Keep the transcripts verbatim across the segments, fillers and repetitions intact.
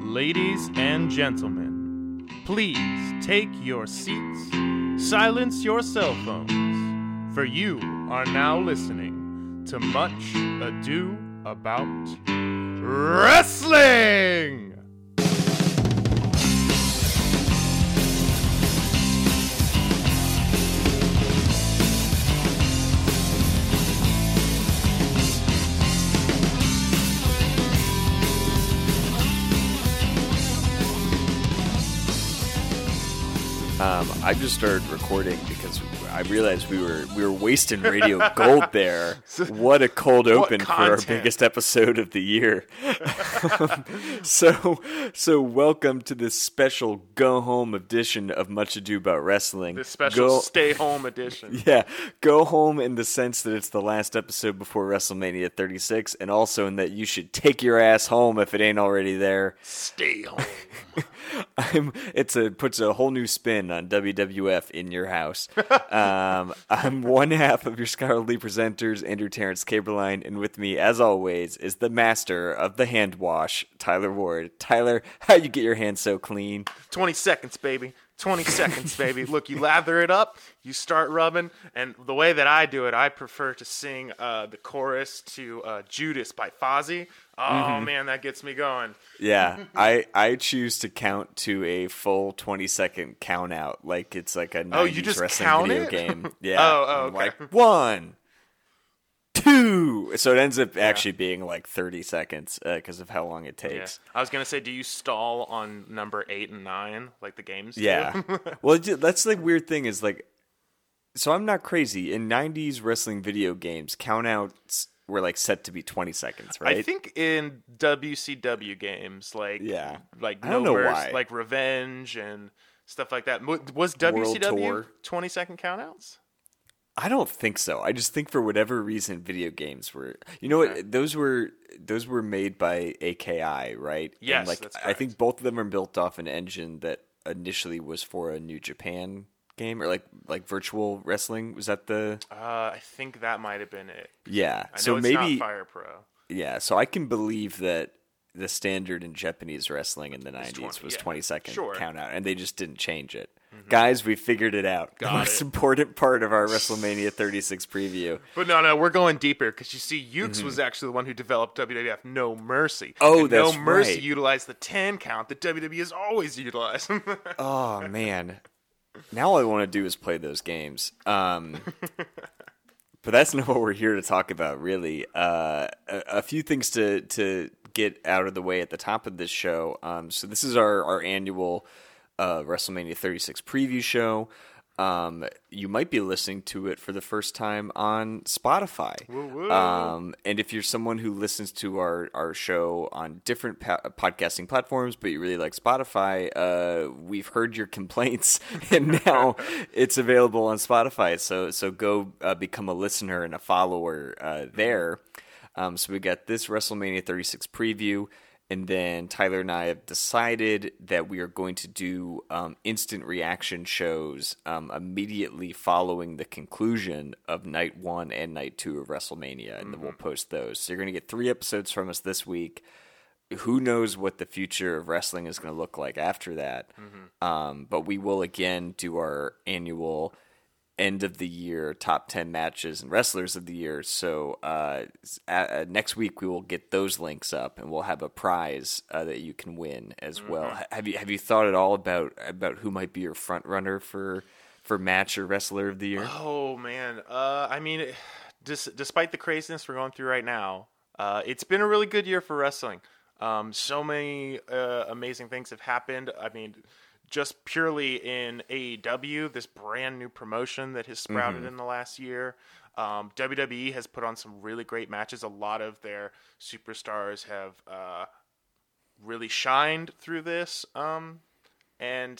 Ladies and gentlemen, please take your seats, silence your cell phones, for you are now listening to Much Ado About Wrestling! Um, I just started recording because I realized we were we were wasting radio gold there. What a cold open for our biggest episode of the year. so so welcome to this special go home edition of Much Ado About Wrestling. This special go, stay home edition. Yeah, go home in the sense that it's the last episode before WrestleMania thirty-six, and also in that you should take your ass home if it ain't already there. Stay home. I'm. It's a puts a whole new spin on W W F in your house. um, I'm one half of your scholarly presenters, Andrew Terrence Caberline, and with me, as always, is the master of the hand wash, Tyler Ward. Tyler, how you get your hands so clean? Twenty seconds, baby. twenty seconds, baby. Look, you lather it up, you start rubbing, and the way that I do it, I prefer to sing uh, the chorus to uh, Judas by Fozzy. Oh, mm-hmm. man, that gets me going. Yeah, I, I choose to count to a full twenty-second count out, like it's like a nineties oh, you just wrestling count video it? game. Yeah, oh, oh, okay. Like, one, two. So it ends up actually yeah. being like thirty seconds because uh, of how long it takes. Yeah. I was going to say, do you stall on number eight and nine, like the games Yeah. do? Well, that's the weird thing is like, so I'm not crazy. In nineties wrestling video games, countouts were like set to be twenty seconds, right? I think in W C W games, like yeah, like I don't know Mercy, why. like Revenge and stuff like that. Was W C W twenty second countouts? I don't think so. I just think for whatever reason, video games were. You know okay. what? Those were those were made by A K I, right? Yes, and like that's I think both of them are built off an engine that initially was for a New Japan game or like like virtual wrestling. Was that the? Uh, I think that might have been it. Yeah. I know so it's maybe not Fire Pro. Yeah. So I can believe that the standard in Japanese wrestling in the nineties twenty, was yeah. twenty second sure. count out, and they just didn't change it. Mm-hmm. Guys, we figured it out. Got the most it. important part of our WrestleMania thirty-six preview. But no, no, we're going deeper because you see, Ukes mm-hmm. was actually the one who developed W W F No Mercy. Oh, and that's No Mercy right. utilized the ten count that W W E has always utilized. Oh man, now all I want to do is play those games. Um, but that's not what we're here to talk about, really. Uh, a, a few things to to get out of the way at the top of this show. Um, so this is our our annual uh, WrestleMania thirty-six preview show. Um, you might be listening to it for the first time on Spotify. Woo, woo. Um, and if you're someone who listens to our, our show on different pa- podcasting platforms, but you really like Spotify, uh, we've heard your complaints, and now it's available on Spotify. So so go uh, become a listener and a follower uh, there. Um, so we got this WrestleMania thirty-six preview. And then Tyler and I have decided that we are going to do um, instant reaction shows um, immediately following the conclusion of night one and night two of WrestleMania, and mm-hmm. then we'll post those. So you're going to get three episodes from us this week. Who knows what the future of wrestling is going to look like after that? Mm-hmm. Um, but we will again do our annual end of the year top ten matches and wrestlers of the year. So uh, uh, next week we will get those links up, and we'll have a prize uh, that you can win as mm-hmm. well. Have you have you thought at all about about who might be your front runner for for match or wrestler of the year? Oh man, uh, I mean, dis- despite the craziness we're going through right now, uh, it's been a really good year for wrestling. Um, so many uh, amazing things have happened. I mean, just purely in A E W, this brand new promotion that has sprouted mm-hmm. in the last year. Um, W W E has put on some really great matches. A lot of their superstars have uh, really shined through this. Um, and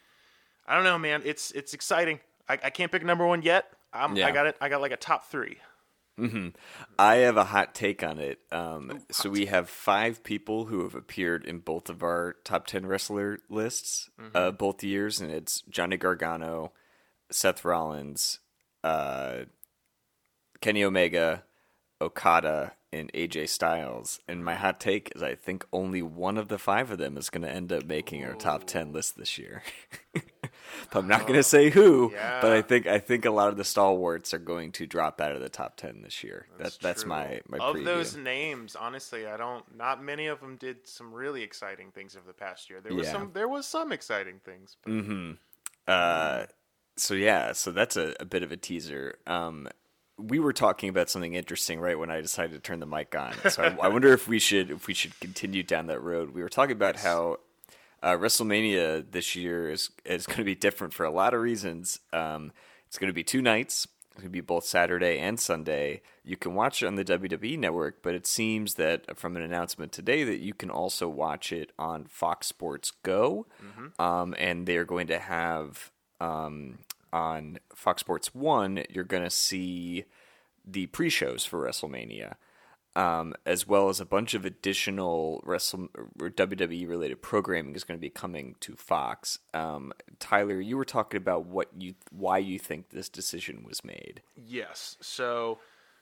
I don't know, man. It's it's exciting. I, I can't pick number one yet. I'm, yeah. I got it. I got like a top three. Mm-hmm. I have a hot take on it. Um, Ooh, so we have five people who have appeared in both of our top ten wrestler lists, mm-hmm. uh, both years, and it's Johnny Gargano, Seth Rollins, uh, Kenny Omega, Okada, and A J Styles. And my hot take is I think only one of the five of them is going to end up making our top ten list this year. But I'm not going to say who, yeah. but I think I think a lot of the stalwarts are going to drop out of the top ten this year. That's, that, that's my, my Of preview. those names, honestly, I don't. Not many of them did some really exciting things over the past year. There was Yeah. some. There was some exciting things. But, Mm-hmm. Uh, so yeah, so that's a, a bit of a teaser. Um, we were talking about something interesting right when I decided to turn the mic on. So I, I wonder if we should if we should continue down that road. We were talking about how uh, WrestleMania this year is is going to be different for a lot of reasons. Um, it's going to be two nights. It's going to be both Saturday and Sunday. You can watch it on the W W E Network, but it seems that from an announcement today that you can also watch it on Fox Sports Go. Mm-hmm. Um, and they're going to have um, on Fox Sports one, you're going to see the pre-shows for WrestleMania, um, as well as a bunch of additional Wrestle or W W E related programming is going to be coming to Fox. Um, Tyler, you were talking about what you why you think this decision was made. yes. So,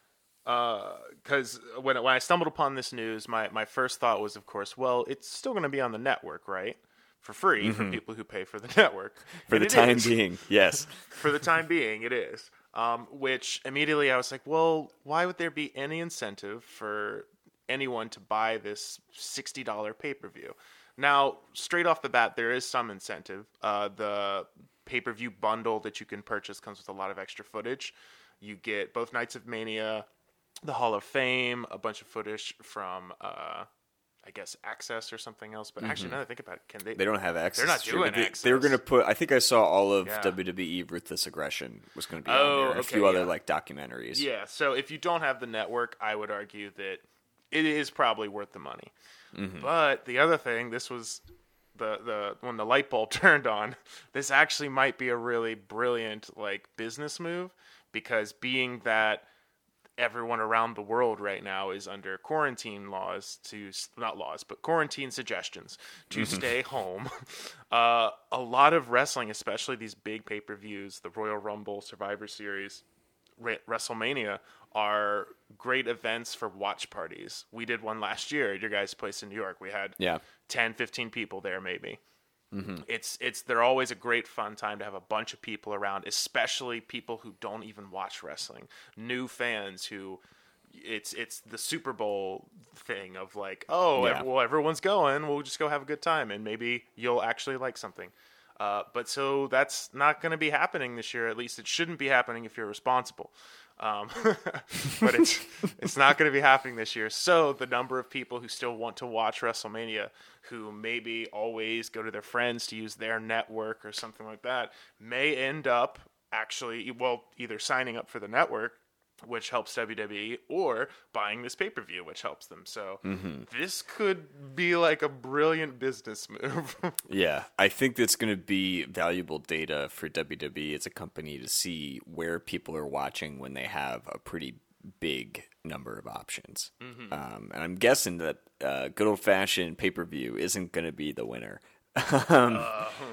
because uh, when when I stumbled upon this news, my my first thought was, of course, well, it's still going to be on the network, right? For free mm-hmm. for people who pay for the network. For and the time is. being, yes. For the time being, it is. Um, which immediately I was like, well, why would there be any incentive for anyone to buy this sixty dollars pay-per-view? Now, straight off the bat, there is some incentive. Uh, the pay-per-view bundle that you can purchase comes with a lot of extra footage. You get both Nights of Mania, the Hall of Fame, a bunch of footage from... Uh, I guess Access or something else, but mm-hmm. actually, now that I think about it, can they? They don't have Access. They're not doing they, Access. They were going to put. I think I saw all of yeah. W W E Ruthless Aggression was going to be oh, on there, and okay, a few yeah. other like documentaries. Yeah. So if you don't have the network, I would argue that it is probably worth the money. Mm-hmm. But the other thing, this was the the when the light bulb turned on. This actually might be a really brilliant like business move, because being that everyone around the world right now is under quarantine laws to not laws but quarantine suggestions to mm-hmm. stay home. Uh, a lot of wrestling, especially these big pay-per-views, the Royal Rumble, Survivor Series, Re- WrestleMania, are great events for watch parties. We did one last year at your guys' place in New York. We had yeah. ten, fifteen people there maybe. Mm-hmm. It's it's they're always a great fun time to have a bunch of people around, especially people who don't even watch wrestling, new fans who it's it's the Super Bowl thing of like, oh, yeah. well, everyone's going, we'll just go have a good time, and maybe you'll actually like something. Uh, but so that's not going to be happening this year. At least it shouldn't be happening if you're responsible. Um, but it's it's not going to be happening this year. So the number of people who still want to watch WrestleMania, who maybe always go to their friends to use their network or something like that, may end up actually, well, either signing up for the network, which helps W W E, or buying this pay-per-view, which helps them. So mm-hmm. this could be like a brilliant business move. Yeah, I think that's going to be valuable data for W W E as a company to see where people are watching when they have a pretty big number of options. Mm-hmm. Um, and I'm guessing that uh, good old-fashioned pay-per-view isn't going to be the winner. um, uh, oh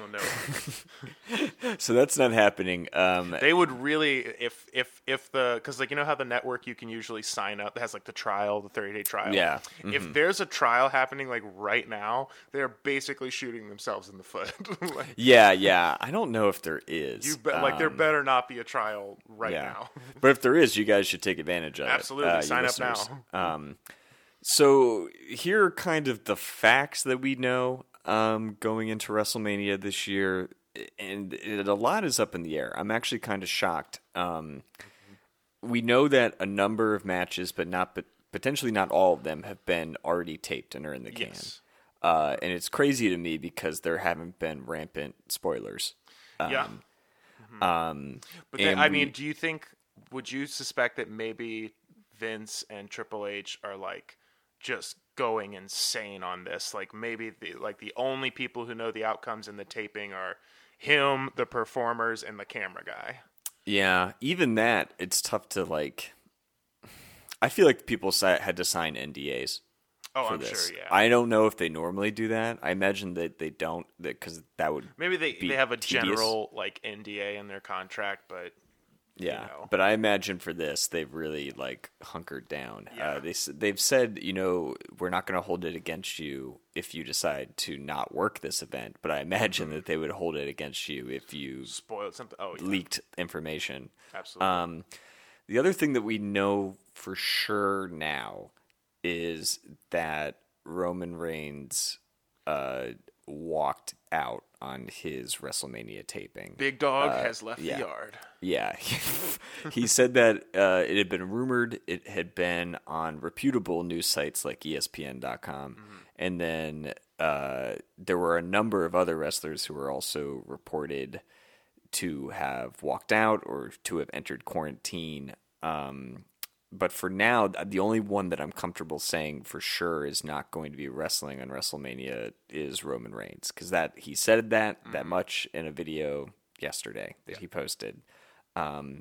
no! So that's not happening. Um, they would really, if if if the, because like you know how the network you can usually sign up, it has like the trial, the thirty day trial. Yeah. Mm-hmm. If there's a trial happening like right now, they're basically shooting themselves in the foot. like, yeah, yeah. I don't know if there is. You be, like um, there better not be a trial right yeah. now. But if there is, you guys should take advantage of Absolutely. it. Absolutely, uh, sign up now. Um, so here are kind of the facts that we know. Um, going into WrestleMania this year, and it, a lot is up in the air. I'm actually kind of shocked. Um, we know that a number of matches, but not, but potentially not all of them, have been already taped and are in the can. Yes. Uh, and it's crazy to me because there haven't been rampant spoilers. Um, yeah. Mm-hmm. Um, but then, I we, mean, do you think? Would you suspect that maybe Vince and Triple H are like just going insane on this? Like maybe the like the only people who know the outcomes in the taping are him, the performers, and the camera guy. Yeah, even that, it's tough to like. I feel like people had to sign N D As. Oh, for I'm this. sure. Yeah. I don't know if they normally do that. I imagine that they don't, because that, that would maybe they be they have a tedious. general like N D A in their contract, but Yeah, You know? but I imagine for this, they've really like hunkered down. Yeah. Uh, they s- they've said, you know, we're not going to hold it against you if you decide to not work this event. But I imagine Mm-hmm. that they would hold it against you if you Spoiled something. Oh, yeah. leaked information. Absolutely. Um, the other thing that we know for sure now is that Roman Reigns uh, walked out on his WrestleMania taping. Big Dog uh, has left yeah. the yard. Yeah, he said that uh, it had been rumored, it had been on reputable news sites like E S P N dot com, mm-hmm. and then uh, there were a number of other wrestlers who were also reported to have walked out or to have entered quarantine. Um, but for now, the only one that I'm comfortable saying for sure is not going to be wrestling on WrestleMania is Roman Reigns, because that he said that mm-hmm. that much in a video yesterday that yeah. he posted. Um,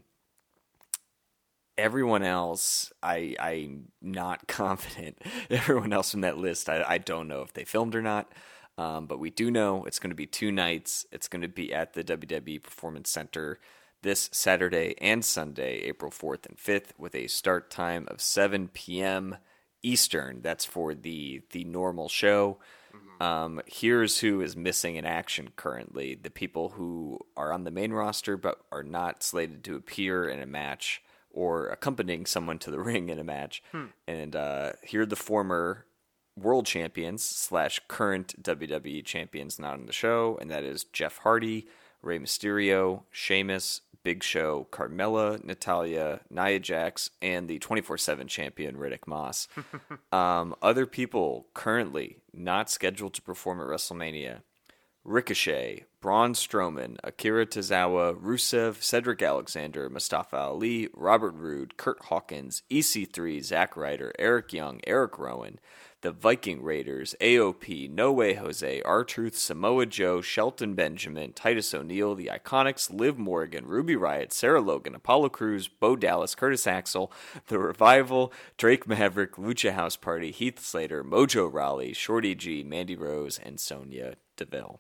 everyone else, I, I'm not confident. Everyone else from that list, I, I don't know if they filmed or not. Um, but we do know it's going to be two nights. It's going to be at the W W E Performance Center this Saturday and Sunday, April fourth and fifth, with a start time of seven p.m. Eastern. That's for the the normal show. Um, here's who is missing in action currently. The people who are on the main roster but are not slated to appear in a match or accompanying someone to the ring in a match. Hmm. And uh, here are the former world champions slash current W W E champions not on the show, and that is Jeff Hardy, Rey Mysterio, Sheamus, Big Show, Carmella, Natalya, Nia Jax, and the twenty-four seven champion Riddick Moss. um, other people currently not scheduled to perform at WrestleMania: Ricochet, Braun Strowman, Akira Tozawa, Rusev, Cedric Alexander, Mustafa Ali, Robert Roode, Kurt Hawkins, E C three, Zack Ryder, Eric Young, Eric Rowan, the Viking Raiders, A O P, No Way Jose, R-Truth, Samoa Joe, Shelton Benjamin, Titus O'Neil, The Iconics, Liv Morgan, Ruby Riott, Sarah Logan, Apollo Crews, Bo Dallas, Curtis Axel, The Revival, Drake Maverick, Lucha House Party, Heath Slater, Mojo Rawley, Shorty G, Mandy Rose, and Sonya Deville.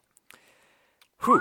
Whew.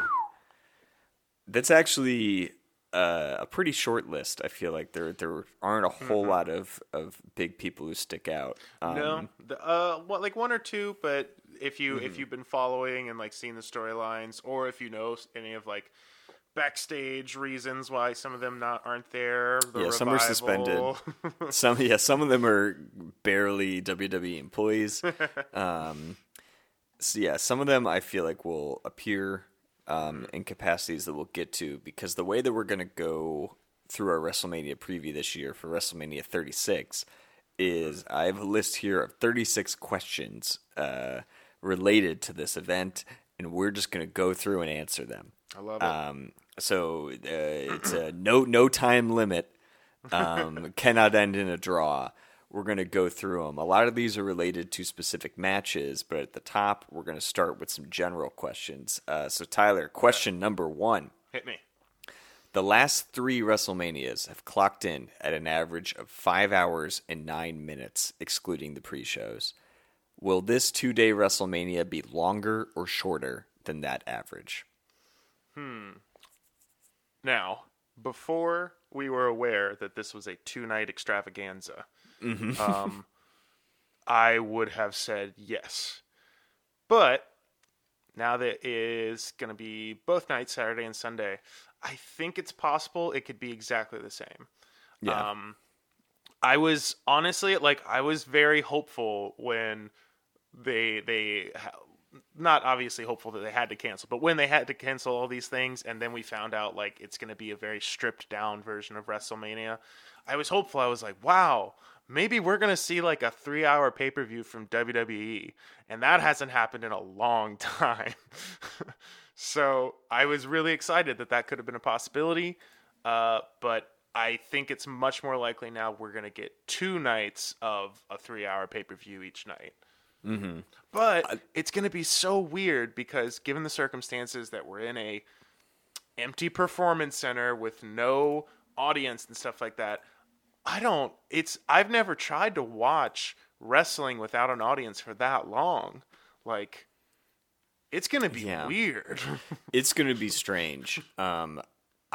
That's actually uh, a pretty short list. I feel like there there aren't a whole mm-hmm. lot of, of big people who stick out. Um, no, the, uh, what like one or two. But if you mm-hmm. if you've been following and like seeing the storylines, or if you know any of like backstage reasons why some of them not aren't there, the yeah, revival. Some are suspended. some yeah, some of them are barely W W E employees. um, so yeah, some of them I feel like will appear. Um, in capacities that we'll get to, because the way that we're going to go through our WrestleMania preview this year for WrestleMania thirty-six is I have a list here of thirty-six questions uh, related to this event, and we're just going to go through and answer them. I love it. Um, so uh, it's a no no time limit, um, cannot end in a draw. We're going to go through them. A lot of these are related to specific matches, but at the top, we're going to start with some general questions. Uh, so, Tyler, question number one. Hit me. The last three WrestleManias have clocked in at an average of five hours and nine minutes, excluding the pre-shows. Will this two-day WrestleMania be longer or shorter than that average? Hmm. Now, before we were aware that this was a two-night extravaganza, mm-hmm. um, I would have said yes. But now that it is going to be both nights, Saturday and Sunday, I think it's possible it could be exactly the same. Yeah. Um, I was honestly like I was very hopeful when they they not obviously hopeful that they had to cancel, but when they had to cancel all these things, and then we found out like it's going to be a very stripped down version of WrestleMania, I was hopeful. I was like, wow, maybe we're going to see like a three hour pay-per-view from W W E, and that hasn't happened in a long time. So I was really excited that that could have been a possibility, uh, but I think it's much more likely now we're going to get two nights of a three hour pay-per-view each night. Mm-hmm. But I, it's going to be so weird because given the circumstances that we're in a empty performance center with no audience and stuff like that, I don't, it's, I've never tried to watch wrestling without an audience for that long. Like, it's going to be yeah. weird. It's going to be strange. Um,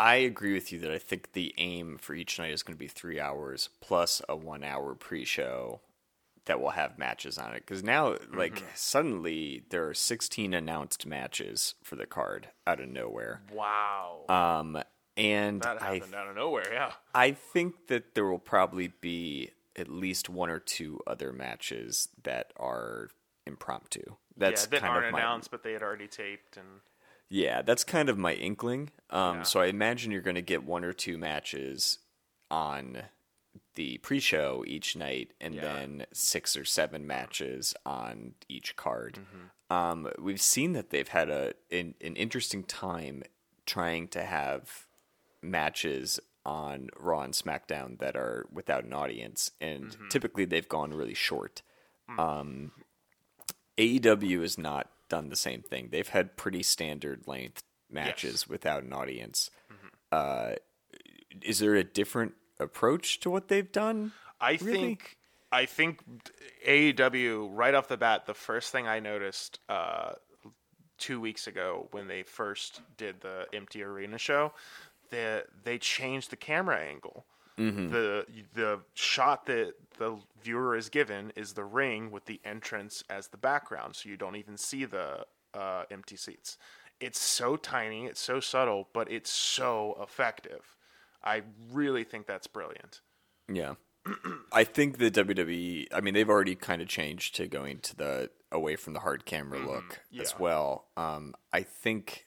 I agree with you that I think the aim for each night is going to be three hours plus a one hour pre-show that will have matches on it. Because now, like, mm-hmm. suddenly there are sixteen announced matches for the card out of nowhere. Wow. Um, and that happened I, out of nowhere, yeah. I think that there will probably be at least one or two other matches that are impromptu. That's yeah, that kind aren't of my, announced, but they had already taped. And yeah, that's kind of my inkling. Um, yeah. So I imagine you're going to get one or two matches on the pre-show each night, and yeah. then six or seven matches on each card. Mm-hmm. Um, we've seen that they've had a an, an interesting time trying to have matches on Raw and SmackDown that are without an audience, and mm-hmm. typically they've gone really short. Mm. Um, A E W has not done the same thing. They've had pretty standard length matches yes. without an audience. Mm-hmm. Uh, is there a different approach to what they've done? I really? think I think A E W right off the bat, the first thing I noticed uh, two weeks ago when they first did the empty arena show, that they changed the camera angle. Mm-hmm. The the shot that the viewer is given is the ring with the entrance as the background, so you don't even see the uh, empty seats. It's so tiny, it's so subtle, but it's so effective. I really think that's brilliant. Yeah. I think the W W E, I mean, they've already kind of changed to going to the away from the hard camera mm-hmm. look yeah. as well. Um, I think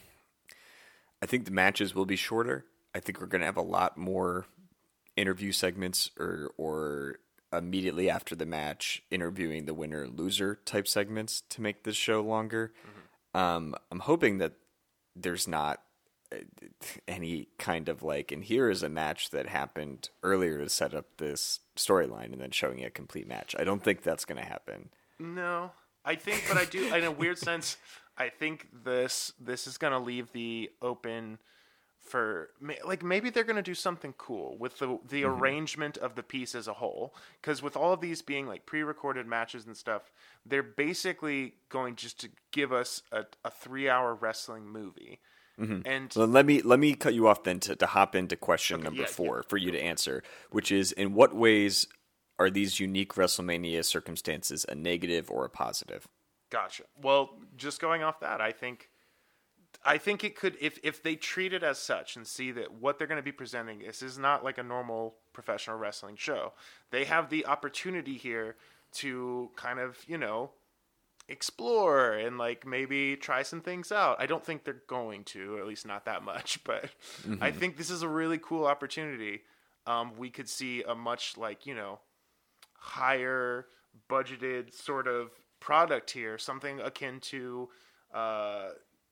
I think the matches will be shorter. I think we're going to have a lot more interview segments or or immediately after the match interviewing the winner and loser type segments to make this show longer. Mm-hmm. Um, I'm hoping that there's not any kind of like, and here is a match that happened earlier to set up this storyline and then showing a complete match. I don't think that's going to happen. No, I think, but I do, in a weird sense, I think this this is going to leave the open for, like, maybe they're going to do something cool with the the mm-hmm. arrangement of the piece as a whole. Because with all of these being, like, pre-recorded matches and stuff, they're basically going just to give us a, a three-hour wrestling movie. Mm-hmm. And well, let me let me cut you off then to, to hop into question okay, number yeah, four yeah. for you to answer, which is, in what ways are these unique WrestleMania circumstances a negative or a positive? Gotcha. Well, just going off that, I think I think it could, if if they treat it as such and see that what they're going to be presenting, this is not like a normal professional wrestling show. They have the opportunity here to kind of, you know, explore and like maybe try some things out. I don't think they're going to, at least not that much, but mm-hmm. I think this is a really cool opportunity. Um, we could see a much like, you know, higher budgeted sort of product here, something akin to, uh,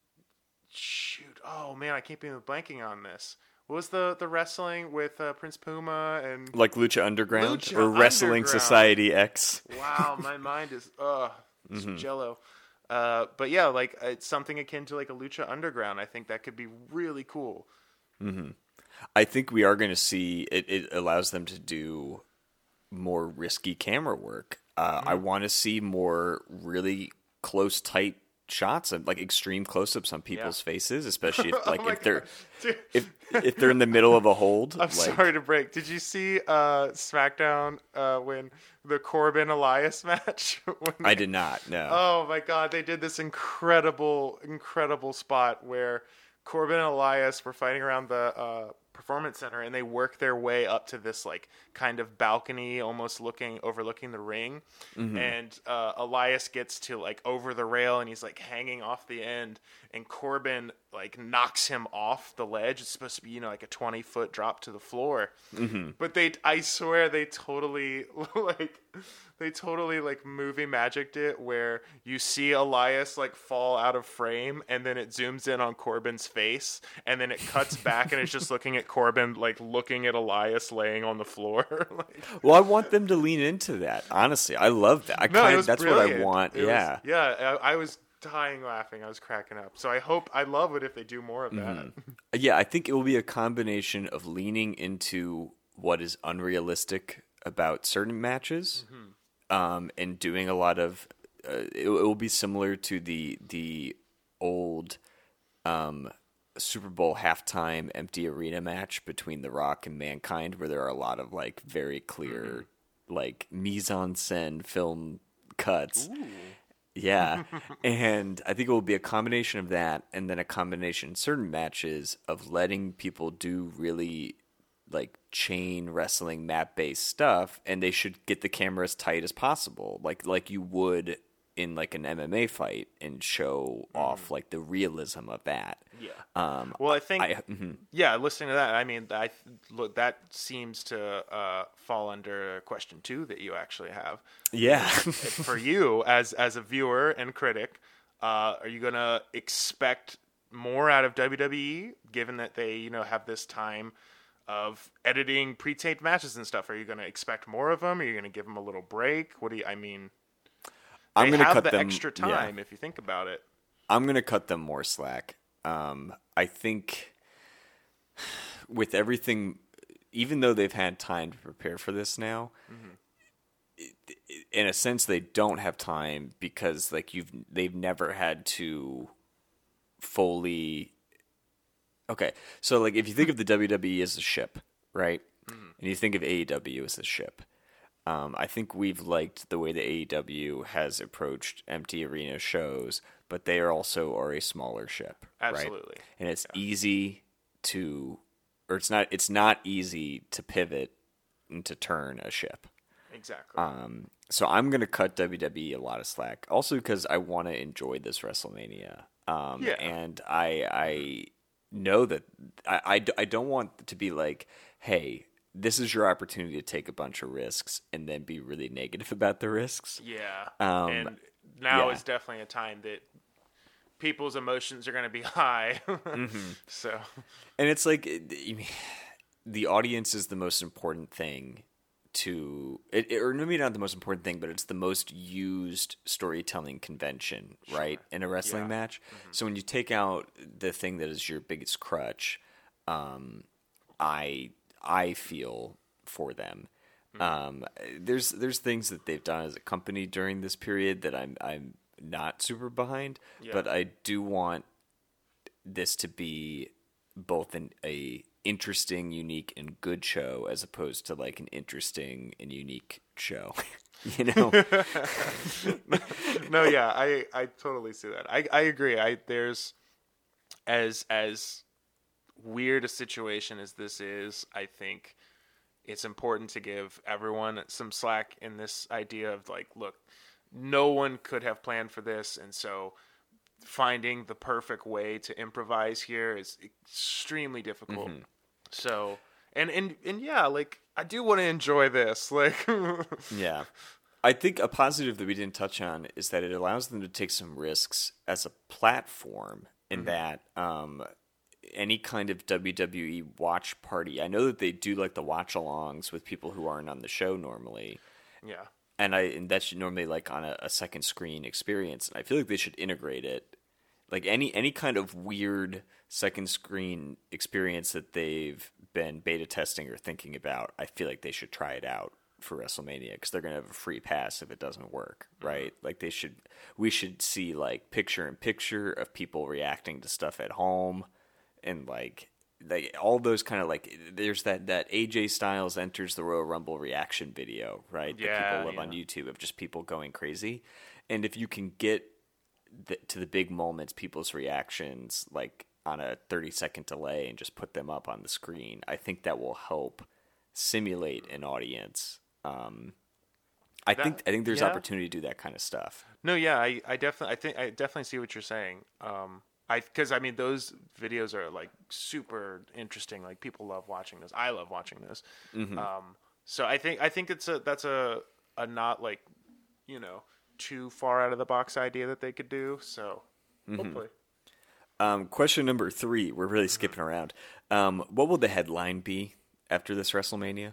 shoot, oh man, I can't be blanking on this. What was the, the wrestling with uh, Prince Puma and like Lucha Underground Lucha or Wrestling Underground. Society X? Wow, my mind is ugh. It's mm-hmm. jello. Uh, but yeah, like it's something akin to like a Lucha Underground. I think that could be really cool. Mm-hmm. I think we are going to see it, it allows them to do more risky camera work. Uh, mm-hmm. I want to see more really close, tight shots and like extreme close-ups on people's yeah. faces, especially if like oh if they're Dude. if if they're in the middle of a hold. I'm like... sorry to break. Did you see uh, SmackDown uh, when the Corbin Elias match? when I did not. No. Oh my God, they did this incredible, incredible spot where Corbin and Elias were fighting around the uh, Performance Center, and they work their way up to this like kind of balcony, almost looking overlooking the ring. Mm-hmm. And uh, Elias gets to like over the rail, and he's like hanging off the end, and Corbin like knocks him off the ledge. It's supposed to be, you know, like a twenty foot drop to the floor. Mm-hmm. But they, I swear, they totally like they totally like movie magicked it, where you see Elias like fall out of frame, and then it zooms in on Corbin's face, and then it cuts back, and it's just looking at Corbin like looking at Elias laying on the floor. like, well, I want them to lean into that. Honestly, I love that. I no, kind it of, was that's brilliant. what I want. It yeah, was, yeah. I, I was dying laughing. I was cracking up. So I hope, I love it if they do more of that. Mm-hmm. Yeah, I think it will be a combination of leaning into what is unrealistic about certain matches, mm-hmm. um, and doing a lot of. Uh, it, it will be similar to the the old. Um, Super Bowl halftime empty arena match between The Rock and Mankind, where there are a lot of like very clear, mm-hmm. like mise en scène film cuts. Ooh. Yeah, and I think it will be a combination of that, and then a combination in certain matches of letting people do really like chain wrestling mat based stuff, and they should get the camera as tight as possible, like like you would in like an M M A fight, and show mm. off like the realism of that. Yeah. Um, well, I think. I, mm-hmm. Yeah, listening to that, I mean, I look that seems to uh, fall under question two that you actually have. Yeah. For you as as a viewer and critic, uh, are you gonna expect more out of W W E, given that they you know have this time of editing pre-taped matches and stuff? Are you gonna expect more of them? Are you gonna give them a little break? What do you? I mean. They I'm going to have cut the them, extra time yeah. if you think about it. I'm going to cut them more slack. Um, I think with everything, even though they've had time to prepare for this now, mm-hmm. it, in a sense they don't have time because like you've they've never had to fully. Okay, so like if you think of the W W E as a ship, right, mm-hmm. and you think of A E W as a ship. Um, I think we've liked the way the A E W has approached empty arena shows, but they are also are a smaller ship, absolutely, right? And it's yeah. easy to, or it's not. It's not easy to pivot and to turn a ship. Exactly. Um, so I'm going to cut W W E a lot of slack, also because I want to enjoy this WrestleMania. Um, yeah. And I I know that I, I, I don't want to be like, hey. This is your opportunity to take a bunch of risks and then be really negative about the risks. Yeah. Um, and now yeah. is definitely a time that people's emotions are going to be high. mm-hmm. So, and it's like the audience is the most important thing to, it, or maybe not the most important thing, but it's the most used storytelling convention, sure. right? In a wrestling yeah. match. Mm-hmm. So when you take out the thing that is your biggest crutch, um, I... I feel for them. Mm-hmm. Um, there's there's things that they've done as a company during this period that I'm I'm not super behind, yeah. but I do want this to be both an a interesting, unique, and good show as opposed to like an interesting and unique show. You know? No, yeah, I I totally see that. I I agree. I there's as as. weird a situation as this is, I think it's important to give everyone some slack in this idea of like, look, no one could have planned for this, and so finding the perfect way to improvise here is extremely difficult. Mm-hmm. So, and, and, and yeah, like, I do want to enjoy this. Like, yeah. I think a positive that we didn't touch on is that it allows them to take some risks as a platform in mm-hmm. that, um, any kind of W W E watch party. I know that they do like the watch alongs with people who aren't on the show normally. Yeah. And I and that's normally like on a, a second screen experience. And I feel like they should integrate it. Like any any kind of weird second screen experience that they've been beta testing or thinking about, I feel like they should try it out for WrestleMania because they're going to have a free pass if it doesn't work, right? Mm-hmm. Like they should we should see like picture in picture of people reacting to stuff at home. And like, like all those kind of like, there's that, that A J Styles enters the Royal Rumble reaction video, right? Yeah, that people love yeah. on YouTube of just people going crazy. And if you can get the, to the big moments, people's reactions, like on a thirty second delay and just put them up on the screen, I think that will help simulate an audience. Um, I that, think I think there's yeah. opportunity to do that kind of stuff. No, yeah, I, I definitely I think I definitely see what you're saying. Um, I because I mean those videos are like super interesting. Like people love watching this. I love watching this. Mm-hmm. Um, so I think I think it's a that's a a not like you know too far out of the box idea that they could do. So mm-hmm. hopefully. Um, question number three. We're really skipping mm-hmm. around. Um, what will the headline be after this WrestleMania?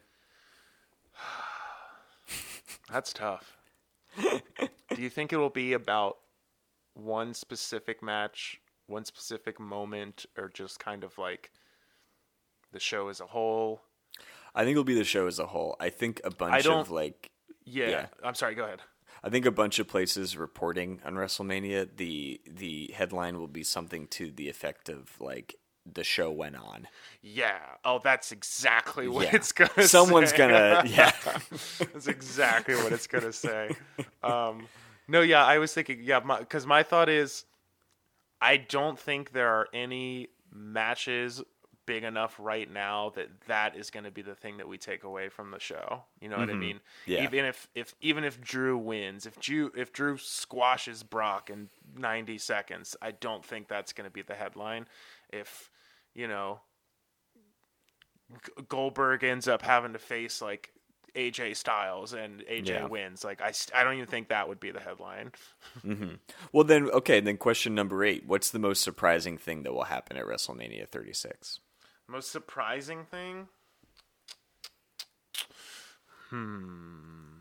That's tough. Do you think it will be about one specific match? One specific moment, or just kind of like the show as a whole? I think it'll be the show as a whole. I think a bunch of like... Yeah, yeah, I'm sorry, go ahead. I think a bunch of places reporting on WrestleMania, the the headline will be something to the effect of like the show went on. Yeah. Oh, that's exactly what Yeah. it's gonna Someone's say. gonna, yeah. That's exactly what it's gonna say. Um, no, yeah, I was thinking, yeah, because my, my thought is, I don't think there are any matches big enough right now that that is going to be the thing that we take away from the show. You know mm-hmm. what I mean? Yeah. Even if, if even if Drew wins, if Drew if Drew squashes Brock in ninety seconds, I don't think that's going to be the headline. If, you know, G- Goldberg ends up having to face like A J Styles and A J yeah. wins, like I, I don't even think that would be the headline. Mm-hmm. Well, then, okay, then question number eight. What's the most surprising thing that will happen at WrestleMania thirty-six? Most surprising thing? Hmm.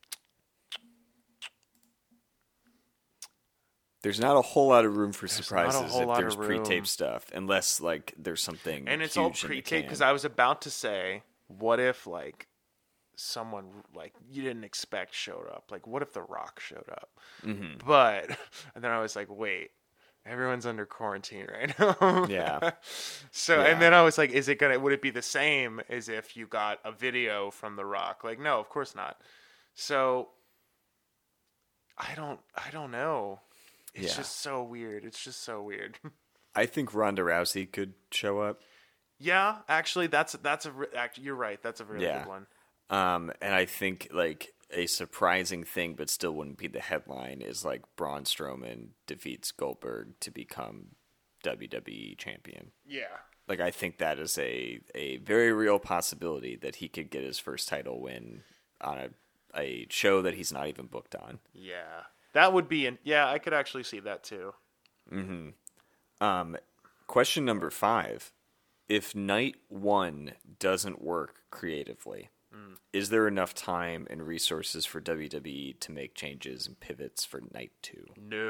There's not a whole lot of room for there's surprises if there's pre-tape stuff, unless like there's something. And it's huge all pre-tape because I was about to say, what if like someone like you didn't expect showed up? Like, what if The Rock showed up? Mm-hmm. But and then I was like, wait. Everyone's under quarantine right now. Yeah. So, yeah. and then I was like, is it going to, would it be the same as if you got a video from The Rock? Like, no, of course not. So, I don't, I don't know. It's yeah. just so weird. It's just so weird. I think Ronda Rousey could show up. Yeah, actually, that's, that's a, actually, you're right. That's a really yeah. good one. Um, and I think like, a surprising thing, but still wouldn't be the headline, is like Braun Strowman defeats Goldberg to become W W E champion. Yeah. Like, I think that is a, a very real possibility that he could get his first title win on a, a show that he's not even booked on. Yeah. That would be, an, yeah, I could actually see that too. Mm-hmm. Um, question number five. If night one doesn't work creatively, is there enough time and resources for W W E to make changes and pivots for night two? No,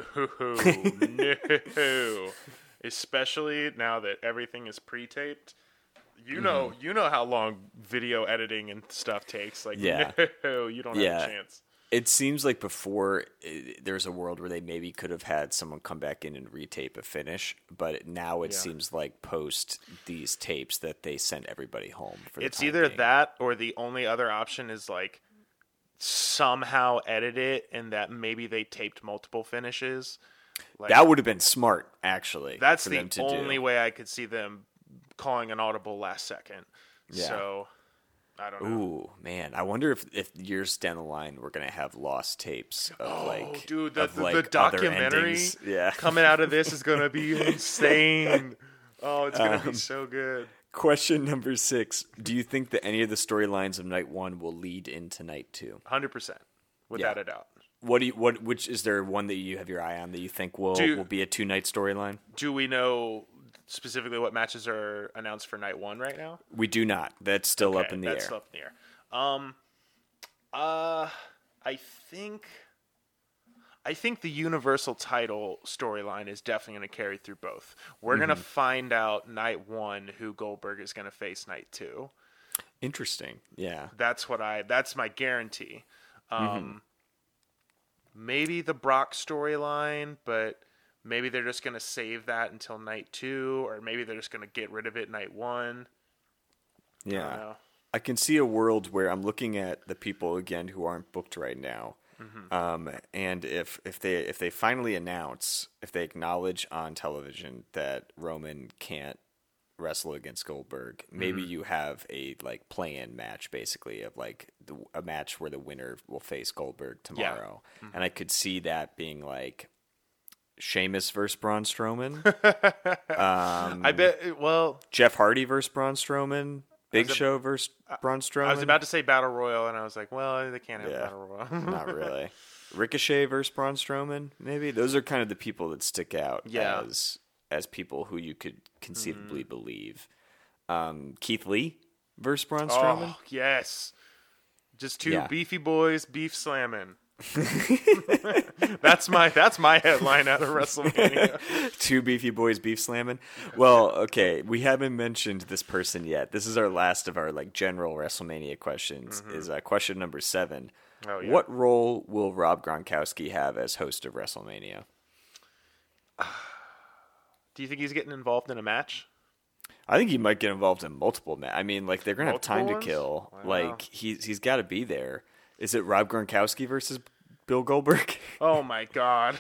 no. Especially now that everything is pre-taped. You know, mm-hmm. you know how long video editing and stuff takes. Like, yeah. no, you don't yeah. have a chance. It seems like before it, there's a world where they maybe could have had someone come back in and retape a finish, but now it yeah. seems like post these tapes that they send everybody home. For it's the time either being. that or the only other option is like somehow edit it and that maybe they taped multiple finishes. Like, that would have been smart, actually. That's for the them to only do. way I could see them calling an audible last second. Yeah. So. I don't know. Ooh, man. I wonder if, if years down the line we're going to have lost tapes of oh, like dude, the, of, the, like, the documentary yeah. coming out of this is going to be insane. Oh, it's going to um, be so good. Question number six. Do you think that any of the storylines of night one will lead into night two? one hundred percent. Without yeah. a doubt. What do you, what, which is there one that you have your eye on that you think will, do, will be a two night storyline? Do we know specifically what matches are announced for night one right now? We do not. That's still okay, up in the that's air. Still up in the air. Um, uh, I think, I think the Universal title storyline is definitely going to carry through both. We're mm-hmm. going to find out night one who Goldberg is going to face night two. Interesting. Yeah. That's what I, that's my guarantee. Um, mm-hmm. Maybe the Brock storyline, but maybe they're just going to save that until night two, or maybe they're just going to get rid of it night one. Yeah. I, I can see a world where I'm looking at the people, again, who aren't booked right now. Mm-hmm. Um, and if, if they if they finally announce, if they acknowledge on television that Roman can't wrestle against Goldberg, maybe mm-hmm. you have a like play-in match, basically, of like the, a match where the winner will face Goldberg tomorrow. Yeah. Mm-hmm. And I could see that being like Sheamus versus Braun Strowman. um, I bet. Well, Jeff Hardy versus Braun Strowman. Big a, Show versus Braun Strowman. I was about to say Battle Royal, and I was like, well, they can't have yeah, Battle Royal. Not really. Ricochet versus Braun Strowman, maybe. Those are kind of the people that stick out yeah. as as people who you could conceivably mm. believe. Um, Keith Lee versus Braun Strowman. Oh, yes. Just two yeah. beefy boys beef slamming. that's my that's my headline out of WrestleMania. Two beefy boys beef slamming. Well, okay, we haven't mentioned this person yet. This is our last of our like general WrestleMania questions. Mm-hmm. Is uh, question number seven. Oh, yeah. What role will Rob Gronkowski have as host of WrestleMania? Do you think he's getting involved in a match? I think he might get involved in multiple matches. I mean, like they're gonna Multiple have time ones? to kill. Wow. Like he's he's got to be there. Is it Rob Gronkowski versus Bill Goldberg? Oh my god.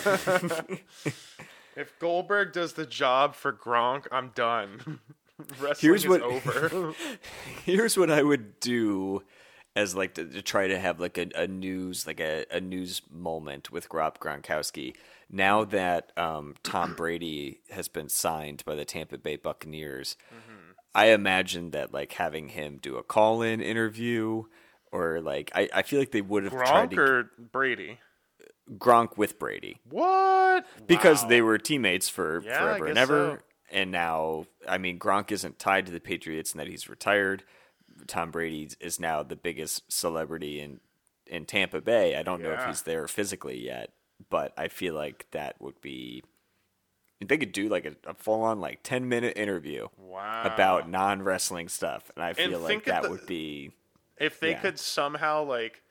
If Goldberg does the job for Gronk, I'm done. Wrestling Here's is what- over. Here's what I would do as like to, to try to have like a, a news like a, a news moment with Rob Gronkowski. Now that um, Tom Brady has been signed by the Tampa Bay Buccaneers, mm-hmm. I imagine that like having him do a call-in interview or like I, I feel like they would have tried Gronk to or Brady? Gronk with Brady What? because Wow. they were teammates for Yeah, I forever and guess ever. so. And now, I mean, Gronk isn't tied to the Patriots and that he's retired. Tom Brady is now the biggest celebrity in, in Tampa Bay. I don't know if Yeah. he's there physically yet, but I feel like that would be. They could do like a, a full on like ten minute interview Wow. about non wrestling stuff, and I feel And like think of that the- would be. If they Yeah. could somehow like,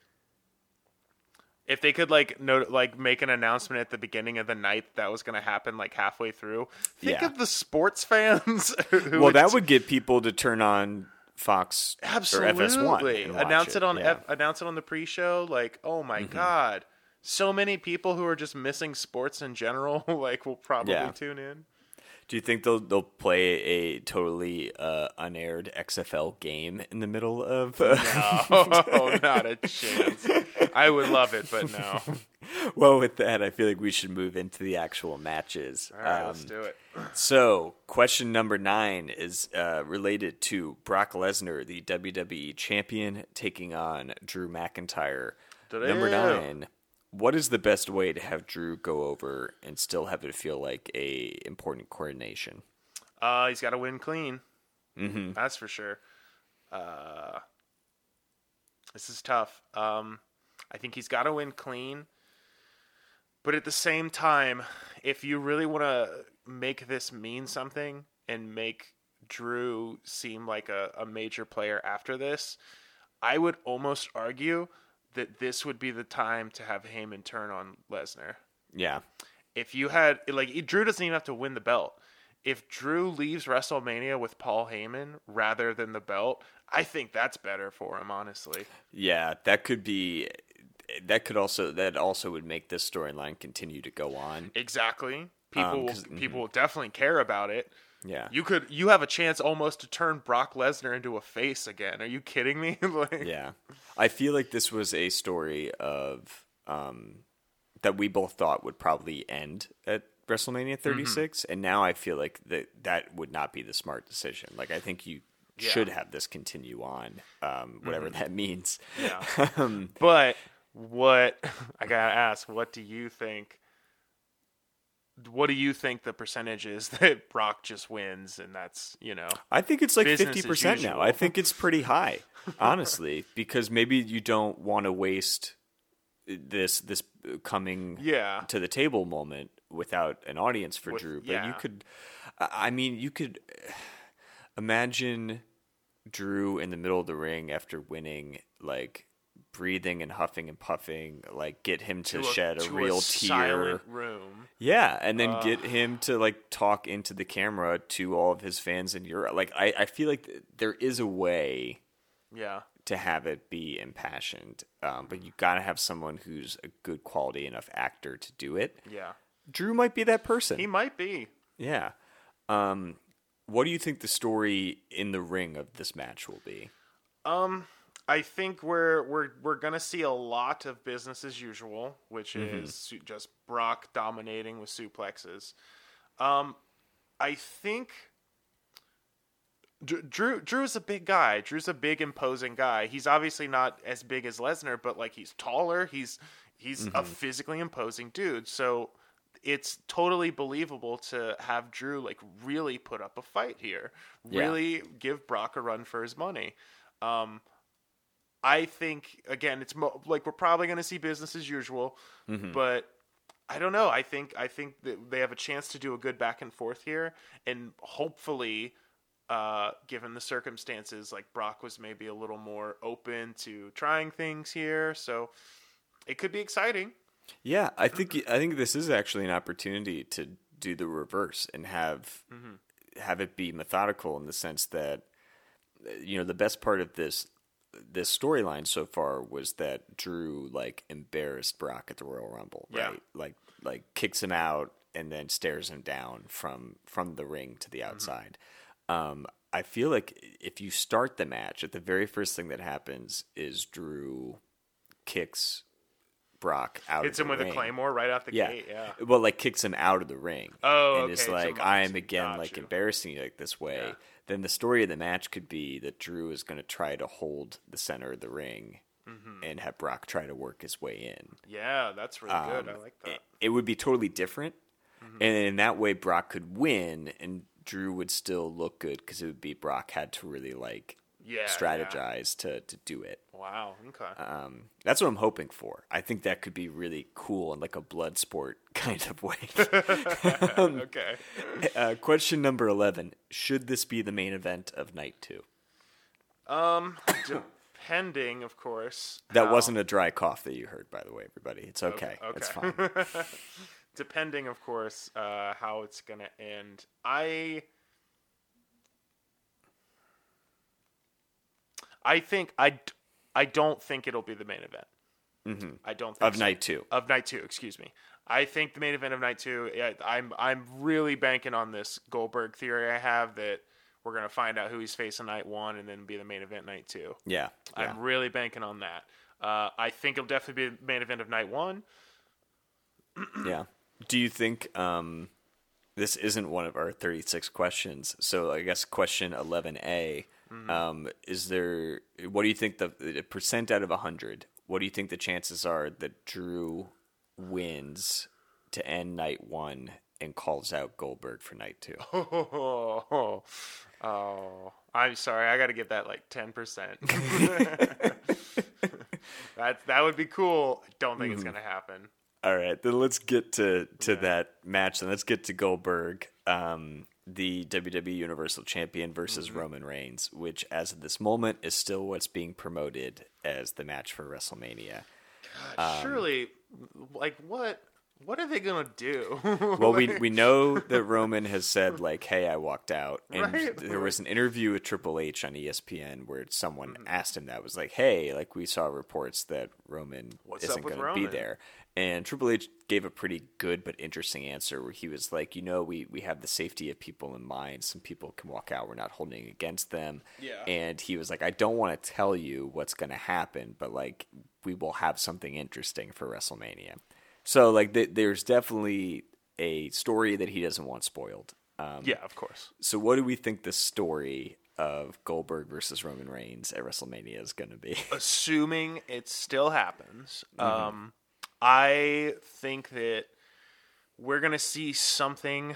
if they could like note like make an announcement at the beginning of the night that was going to happen like halfway through. Think Yeah. of the sports fans. Who Well, that would get people to turn on Fox absolutely or F S one and watch announce it, on yeah. F- announce it on the pre-show. Like, oh my Mm-hmm. god, so many people who are just missing sports in general like will probably Yeah. tune in. Do you think they'll they'll play a totally uh, unaired X F L game in the middle of? Uh... Oh, not a chance. I would love it, but no. Well, with that, I feel like we should move into the actual matches. All right, Um, let's do it. So, question number nine is uh, related to Brock Lesnar, the W W E champion, taking on Drew McIntyre. Number Ta-da! nine. What is the best way to have Drew go over and still have it feel like a important coordination? Uh, he's got to win clean. Mm-hmm. That's for sure. Uh, this is tough. Um, I think he's got to win clean. But at the same time, if you really want to make this mean something and make Drew seem like a, a major player after this, I would almost argue that this would be the time to have Heyman turn on Lesnar. Yeah. If you had, like, Drew doesn't even have to win the belt. If Drew leaves WrestleMania with Paul Heyman rather than the belt, I think that's better for him, honestly. Yeah, that could be. That could also that also would make this storyline continue to go on. Exactly. People, Um, will, 'cause- people will definitely care about it. Yeah. You could, you have a chance almost to turn Brock Lesnar into a face again. Are you kidding me? Like, Yeah. I feel like this was a story of um, that we both thought would probably end at WrestleMania thirty-six, Mm-hmm. and now I feel like that that would not be the smart decision. Like I think you Yeah. should have this continue on, um, whatever Mm-hmm. that means. Yeah. um, But what I gotta ask, what do you think? What do you think the percentage is that Brock just wins, and that's, you know? I think it's like Business fifty as percent now. usual. I think it's pretty high, honestly, because maybe you don't want to waste this this coming Yeah. to the table moment without an audience for With- Drew. But yeah. you could, I I mean, you could imagine Drew in the middle of the ring after winning, like breathing and huffing and puffing, like get him to, To shed a, to real tear. silent room. Yeah, and then get him to like talk into the camera to all of his fans in Europe. Like I, I feel like th- there is a way Yeah. to have it be impassioned, um, but you got to have someone who's a good quality enough actor to do it. Yeah. Drew might be that person. He might be. Yeah. Um, what do you think the story in the ring of this match will be? Um, I think we're we're we're gonna see a lot of business as usual, which Mm-hmm. is su- just Brock dominating with suplexes. Um, I think Dr- Drew Drew is a big guy. Drew's a big, imposing guy. He's obviously not as big as Lesnar, but like he's taller. He's he's Mm-hmm. a physically imposing dude. So it's totally believable to have Drew like really put up a fight here, Yeah. really give Brock a run for his money. Um, I think again, it's mo- like we're probably going to see business as usual, Mm-hmm. but I don't know. I think I think that they have a chance to do a good back and forth here, and hopefully, uh, given the circumstances, like Brock was maybe a little more open to trying things here, so it could be exciting. Yeah, I think I think this is actually an opportunity to do the reverse and have have it be methodical in the sense that, you know, the best part of this this storyline so far was that Drew like embarrassed Brock at the Royal Rumble, right? Yeah. Like like kicks him out and then stares him down from from the ring to the outside. Mm-hmm. Um, I feel like if you start the match, at the very first thing that happens is Drew kicks Brock out Hits of the him with ring. a claymore right out the yeah. gate. Yeah. Well, like kicks him out of the ring. Oh, and okay. it's So like, much. I am again Got like you. embarrassing you like this way. Yeah. Then the story of the match could be that Drew is going to try to hold the center of the ring mm-hmm. and have Brock try to work his way in. Yeah, that's really Um, good. I like that. It, it would be totally different. Mm-hmm. And in that way, Brock could win and Drew would still look good because it would be Brock had to really like Yeah, strategize to, to do it. Wow. Okay. Um, that's what I'm hoping for. I think that could be really cool in like a blood sport kind of way. um, okay. uh, question number eleven. Should this be the main event of night two? Um, depending, of course. That how- wasn't a dry cough that you heard, by the way, everybody. It's okay. Okay, It's okay. fine. Depending, of course, uh, how it's gonna end. I. I think I. d- I don't think it'll be the main event. Mm-hmm. I don't think Of so. night two. Of night two, excuse me. I think the main event of night two. Yeah, I'm I'm really banking on this Goldberg theory I have that we're gonna find out who he's facing night one and then be the main event night two. Yeah. yeah. I'm really banking on that. Uh, I think it'll definitely be the main event of night one. Yeah. Do you think um, this isn't one of our thirty-six questions? So I guess question eleven A, mm-hmm. um, is there, what do you think the, the percent out of one hundred, what do you think the chances are that Drew wins to end night one and calls out Goldberg for night two? Oh, oh, I'm sorry. I got to give that like ten percent. That that would be cool. I don't think mm-hmm. it's going to happen. All right, then let's get to, to yeah. that match. Then let's get to Goldberg, um, the W W E Universal Champion versus mm-hmm. Roman Reigns, which as of this moment is still what's being promoted as the match for WrestleMania. God, um, surely, like what? What are they gonna do? Well, we we know that Roman has said like, "Hey, I walked out," and right? there was an interview with Triple H on E S P N where someone mm-hmm. asked him that was like, "Hey, like we saw reports that Roman What's isn't going to be there," and Triple H gave a pretty good but interesting answer where he was like, "You know, we we have the safety of people in mind. Some people can walk out. We're not holding against them." Yeah. And he was like, "I don't want to tell you what's going to happen, but like we will have something interesting for WrestleMania." So, like, th- there's definitely a story that he doesn't want spoiled. Um, yeah, of course. So, what do we think the story of Goldberg versus Roman Reigns at WrestleMania is going to be? Assuming it still happens, Mm-hmm. um, I think that we're going to see something.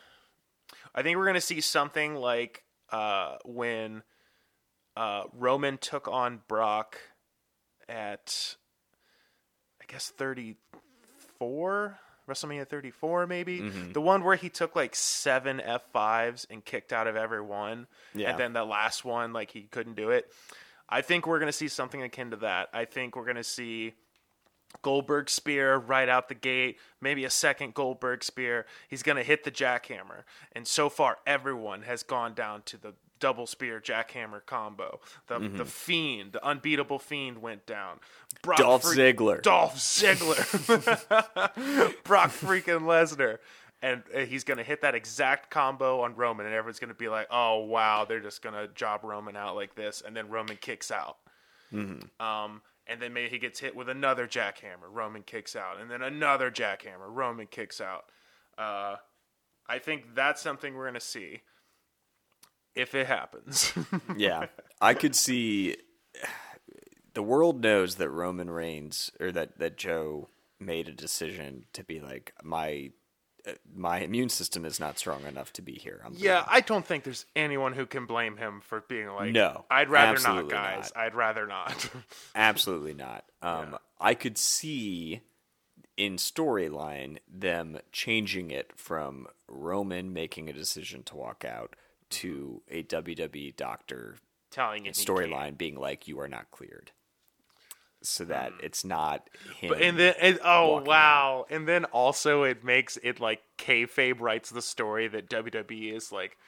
I think we're going to see something like uh, when uh, Roman took on Brock at, I guess, thirty. Four WrestleMania thirty-four, maybe mm-hmm. the one where he took like seven F fives and kicked out of every one, yeah. and then the last one like he couldn't do it. I think we're gonna see something akin to that. I think we're gonna see Goldberg spear right out the gate, maybe a second Goldberg spear. He's gonna hit the jackhammer, and so far everyone has gone down to the double spear jackhammer combo. The mm-hmm. the Fiend, the unbeatable Fiend went down. Brock Dolph Fre- Ziggler. Dolph Ziggler. Brock freaking Lesnar. And he's going to hit that exact combo on Roman, and everyone's going to be like, oh, wow, they're just going to job Roman out like this. And then Roman kicks out. Mm-hmm. Um, and then maybe he gets hit with another jackhammer. Roman kicks out. And then another jackhammer. Roman kicks out. Uh, I think that's something we're going to see. If it happens. Yeah. I could see... The world knows that Roman Reigns, or that, that Joe made a decision to be like, my uh, my immune system is not strong enough to be here. I'm yeah, leaving. I don't think there's anyone who can blame him for being like, no, I'd rather not, absolutely guys. not. I'd rather not. Absolutely not. Um, Yeah. I could see in storyline them changing it from Roman making a decision to walk out to a W W E doctor Telling it storyline being like, you are not cleared. So that it's not him. But and then and, oh walking wow, out. And then also it makes it like kayfabe writes the story that W W E is like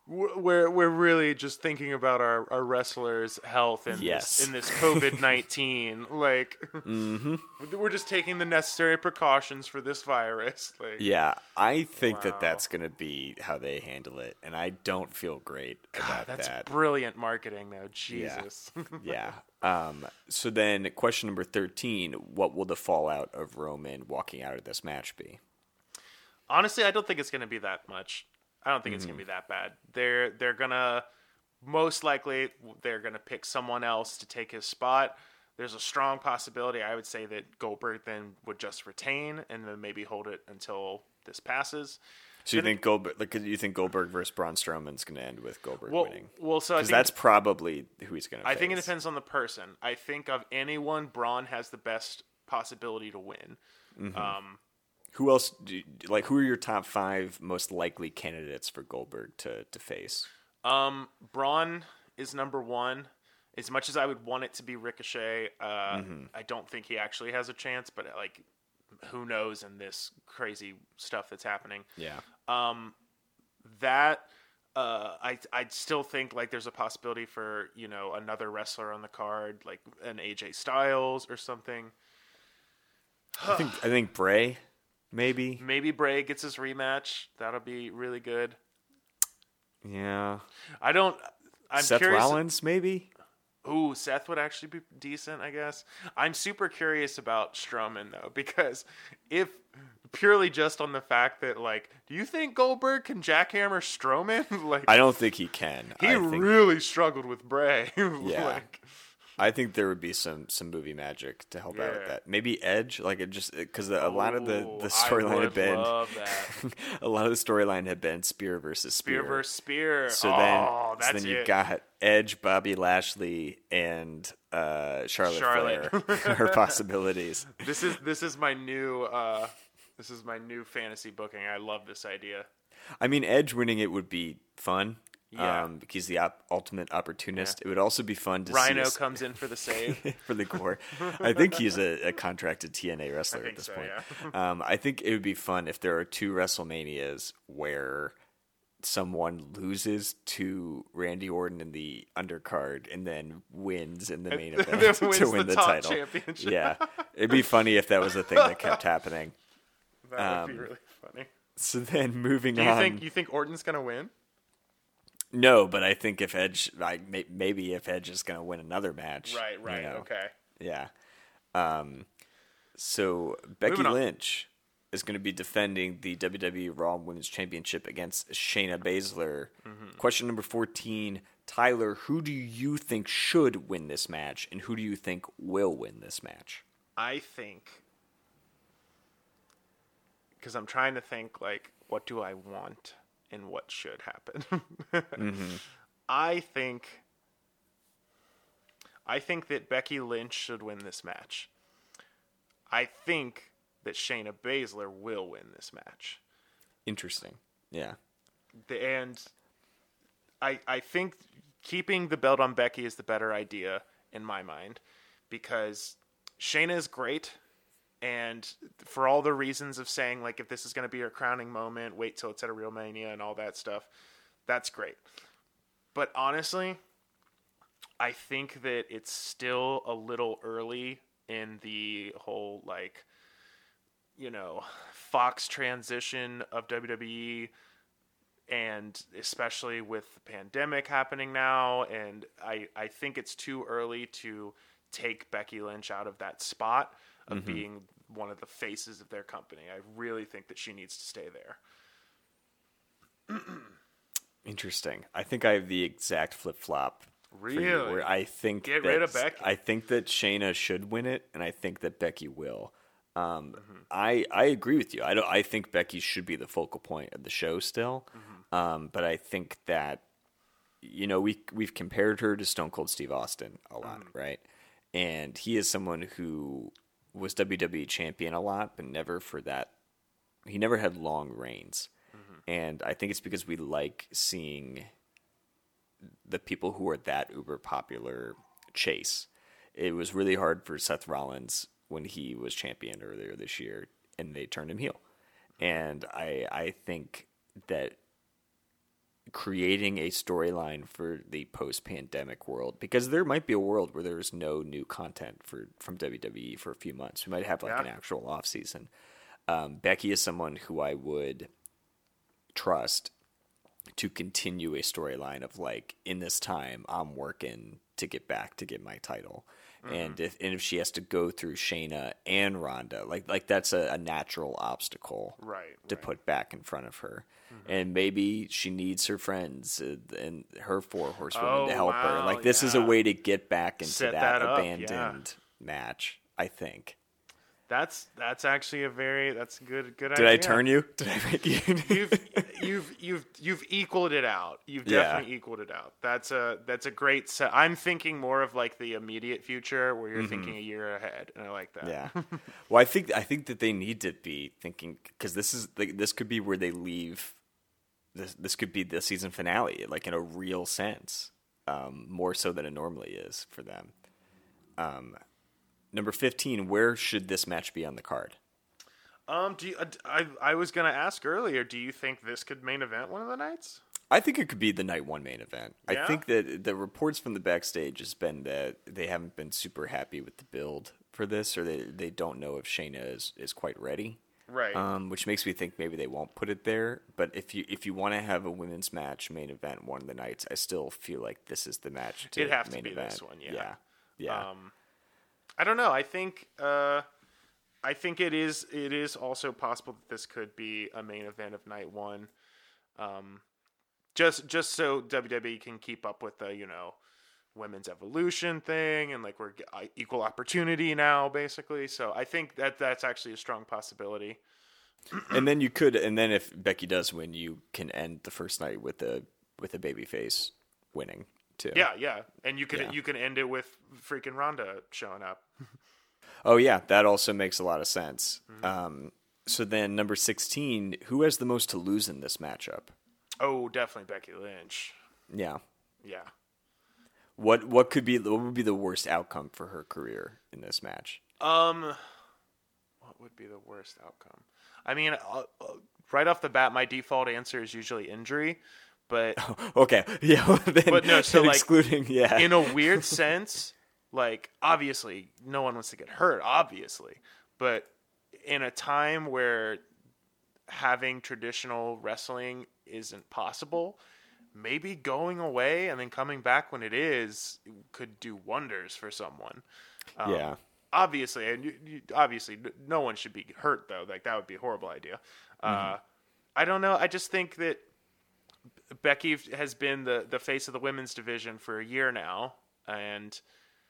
we're we're really just thinking about our, our wrestlers' health in Yes. this in this COVID nineteen. Like, Mm-hmm. we're just taking the necessary precautions for this virus. Like, Yeah, I think Wow. that that's going to be how they handle it, and I don't feel great about that's that. brilliant marketing, though. Jesus. Yeah. Um, so then, question number thirteen: what will the fallout of Roman walking out of this match be? Honestly, I don't think it's going to be that much. I don't think it's going to be that bad. They're they're gonna most likely they're gonna pick someone else to take his spot. There's a strong possibility, I would say, that Goldberg then would just retain and then maybe hold it until this passes. So you think Goldberg? Like, you think Goldberg versus Braun Strowman's going to end with Goldberg Well, winning? well, so I Because think that's probably who he's going to. I think it depends on the person. I think of anyone, Braun has the best possibility to win. Um, Who else? Do you, like, who are your top five most likely candidates for Goldberg to to face? Um, Braun is number one. As much as I would want it to be Ricochet, uh, I don't think he actually has a chance. But like, who knows in this crazy stuff that's happening? Yeah. Um, that uh, I I still think like there's a possibility for you know another wrestler on the card, like an A J Styles or something. I think I think Bray, maybe. Maybe Bray gets his rematch. That'll be really good. Yeah. I don't. I'm Seth curious. Rollins, maybe. Ooh, Seth would actually be decent, I guess. I'm super curious about Strowman though, because if purely just on the fact that like, do you think Goldberg can jackhammer Strowman? like, I don't think he can. he I think, really struggled with Bray. Yeah. like, I think there would be some some movie magic to help out with Yeah. that. Maybe Edge, like it just because a lot of the ooh, the I storyline would had been love that. a lot of the storyline had been Spear versus Spear. Spear versus Spear. So oh, then, that's so then it. you got Edge, Bobby Lashley, and uh, Charlotte, Charlotte. Flair. Her possibilities. This is this is my new uh, this is my new fantasy booking. I love this idea. I mean, Edge winning it would be fun. Yeah. Um, because he's the op- ultimate opportunist. It would also be fun to Rhino see us- comes in for the save. for the core. I think he's a, a contracted T N A wrestler I at think this so, point. yeah. Um, I think it would be fun if there are two WrestleManias where someone loses to Randy Orton in the undercard and then wins in the main Then event wins to win the the, top title. championship. Yeah, it'd be funny if that was the thing that kept happening. That would Um, be really funny. So then moving Do you on. think you think Orton's gonna win? No, but I think if Edge, like may- maybe if Edge is going to win another match, Right, right, you know, okay. yeah. Um, so Becky Moving on. Lynch is going to be defending the W W E Raw Women's Championship against Shayna Baszler. Mm-hmm. Question number fourteen, Tyler, who do you think should win this match, and who do you think will win this match? I think because I'm trying to think like what do I want and what should happen. Mm-hmm. I think I think that Becky Lynch should win this match. I think that Shayna Baszler will win this match. Interesting. Yeah. The- And I I think keeping the belt on Becky is the better idea in my mind because Shayna is great. And for all the reasons of saying, like, if this is going to be her crowning moment, wait till it's at a Real Mania and all that stuff, that's great. But honestly, I think that it's still a little early in the whole, like, you know, Fox transition of W W E, and especially with the pandemic happening now. And I, I think it's too early to take Becky Lynch out of that spot of mm-hmm. being one of the faces of their company. I really think that she needs to stay there. Interesting. I think I have the exact flip flop. Really? Where I think Get that, rid of Becky. I think that Shayna should win it, and I think that Becky will. Um, mm-hmm. I I agree with you. I don't. I think Becky should be the focal point of the show still. Mm-hmm. Um, but I think that you know we we've compared her to Stone Cold Steve Austin a lot, mm-hmm. right? And he is someone who was W W E champion a lot, but never for that. He never had long reigns. Mm-hmm. And I think it's because we like seeing the people who are that uber popular chase. It was really hard for Seth Rollins when he was champion earlier this year, and they turned him heel. And I I think that creating a storyline for the post-pandemic world, because there might be a world where there's no new content for from W W E for a few months. We might have like Yeah. an actual off season. Um, Becky is someone who I would trust to continue a storyline of like, in this time I'm working to get back to get my title. Mm-hmm. And if and if she has to go through Shayna and Ronda, like like that's a, a natural obstacle Right, to right. put back in front of her. Mm-hmm. And maybe she needs her friends uh, and her four horsewomen Oh, to help her. wow, Like this is a yeah. way to get back into Set that, that up, abandoned match, I think. That's that's actually a very that's a good good Did idea. I turn you? Did I make you? you've you've you've you've equaled it out. You've Yeah. definitely equaled it out. That's a that's a great set. I'm thinking more of like the immediate future where you're thinking a year ahead, and I like that. Yeah. Well, I think I think that they need to be thinking, because this is like, this could be where they leave. This this could be the season finale, like in a real sense, um, more so than it normally is for them. Um, number fifteen. Where should this match be on the card? Um. Do you, uh, I I was gonna ask earlier. Do you think this could main event one of the nights? I think it could be the night one main event. Yeah? I think that the reports from the backstage has been that they haven't been super happy with the build for this, or they they don't know if Shayna is, is quite ready. Right. Um, which makes me think maybe they won't put it there. But if you if you want to have a women's match main event one of the nights, I still feel like this is the match to It'd have to main be event. this one, yeah. Yeah. Yeah. Um, I don't know. I think uh, I think it is it is also possible that this could be a main event of night one. Um, just just so W W E can keep up with the, you know, women's evolution thing, and like we're g- uh, equal opportunity now, basically. So I think that that's actually a strong possibility. And then you could, and then if Becky does win, you can end the first night with a with a babyface winning too. Yeah, yeah, and you can Yeah. you can end it with freaking Ronda showing up. Oh yeah, that also makes a lot of sense. Mm-hmm. Um, so then number sixteen, who has the most to lose in this matchup? Oh, definitely Becky Lynch. Yeah. Yeah. What what could be what would be the worst outcome for her career in this match? Um, what would be the worst outcome? I mean, uh, uh, right off the bat, my default answer is usually injury, but Okay, yeah, then, But no, so, then like, excluding, yeah, in a weird sense, like obviously no one wants to get hurt, obviously, but in a time where having traditional wrestling isn't possible, maybe going away and then coming back when it is could do wonders for someone. Um, yeah, Obviously, and you, you, obviously, n- no one should be hurt though. Like that would be a horrible idea. Uh, I don't know. I just think that Becky has been the, the face of the women's division for a year now, and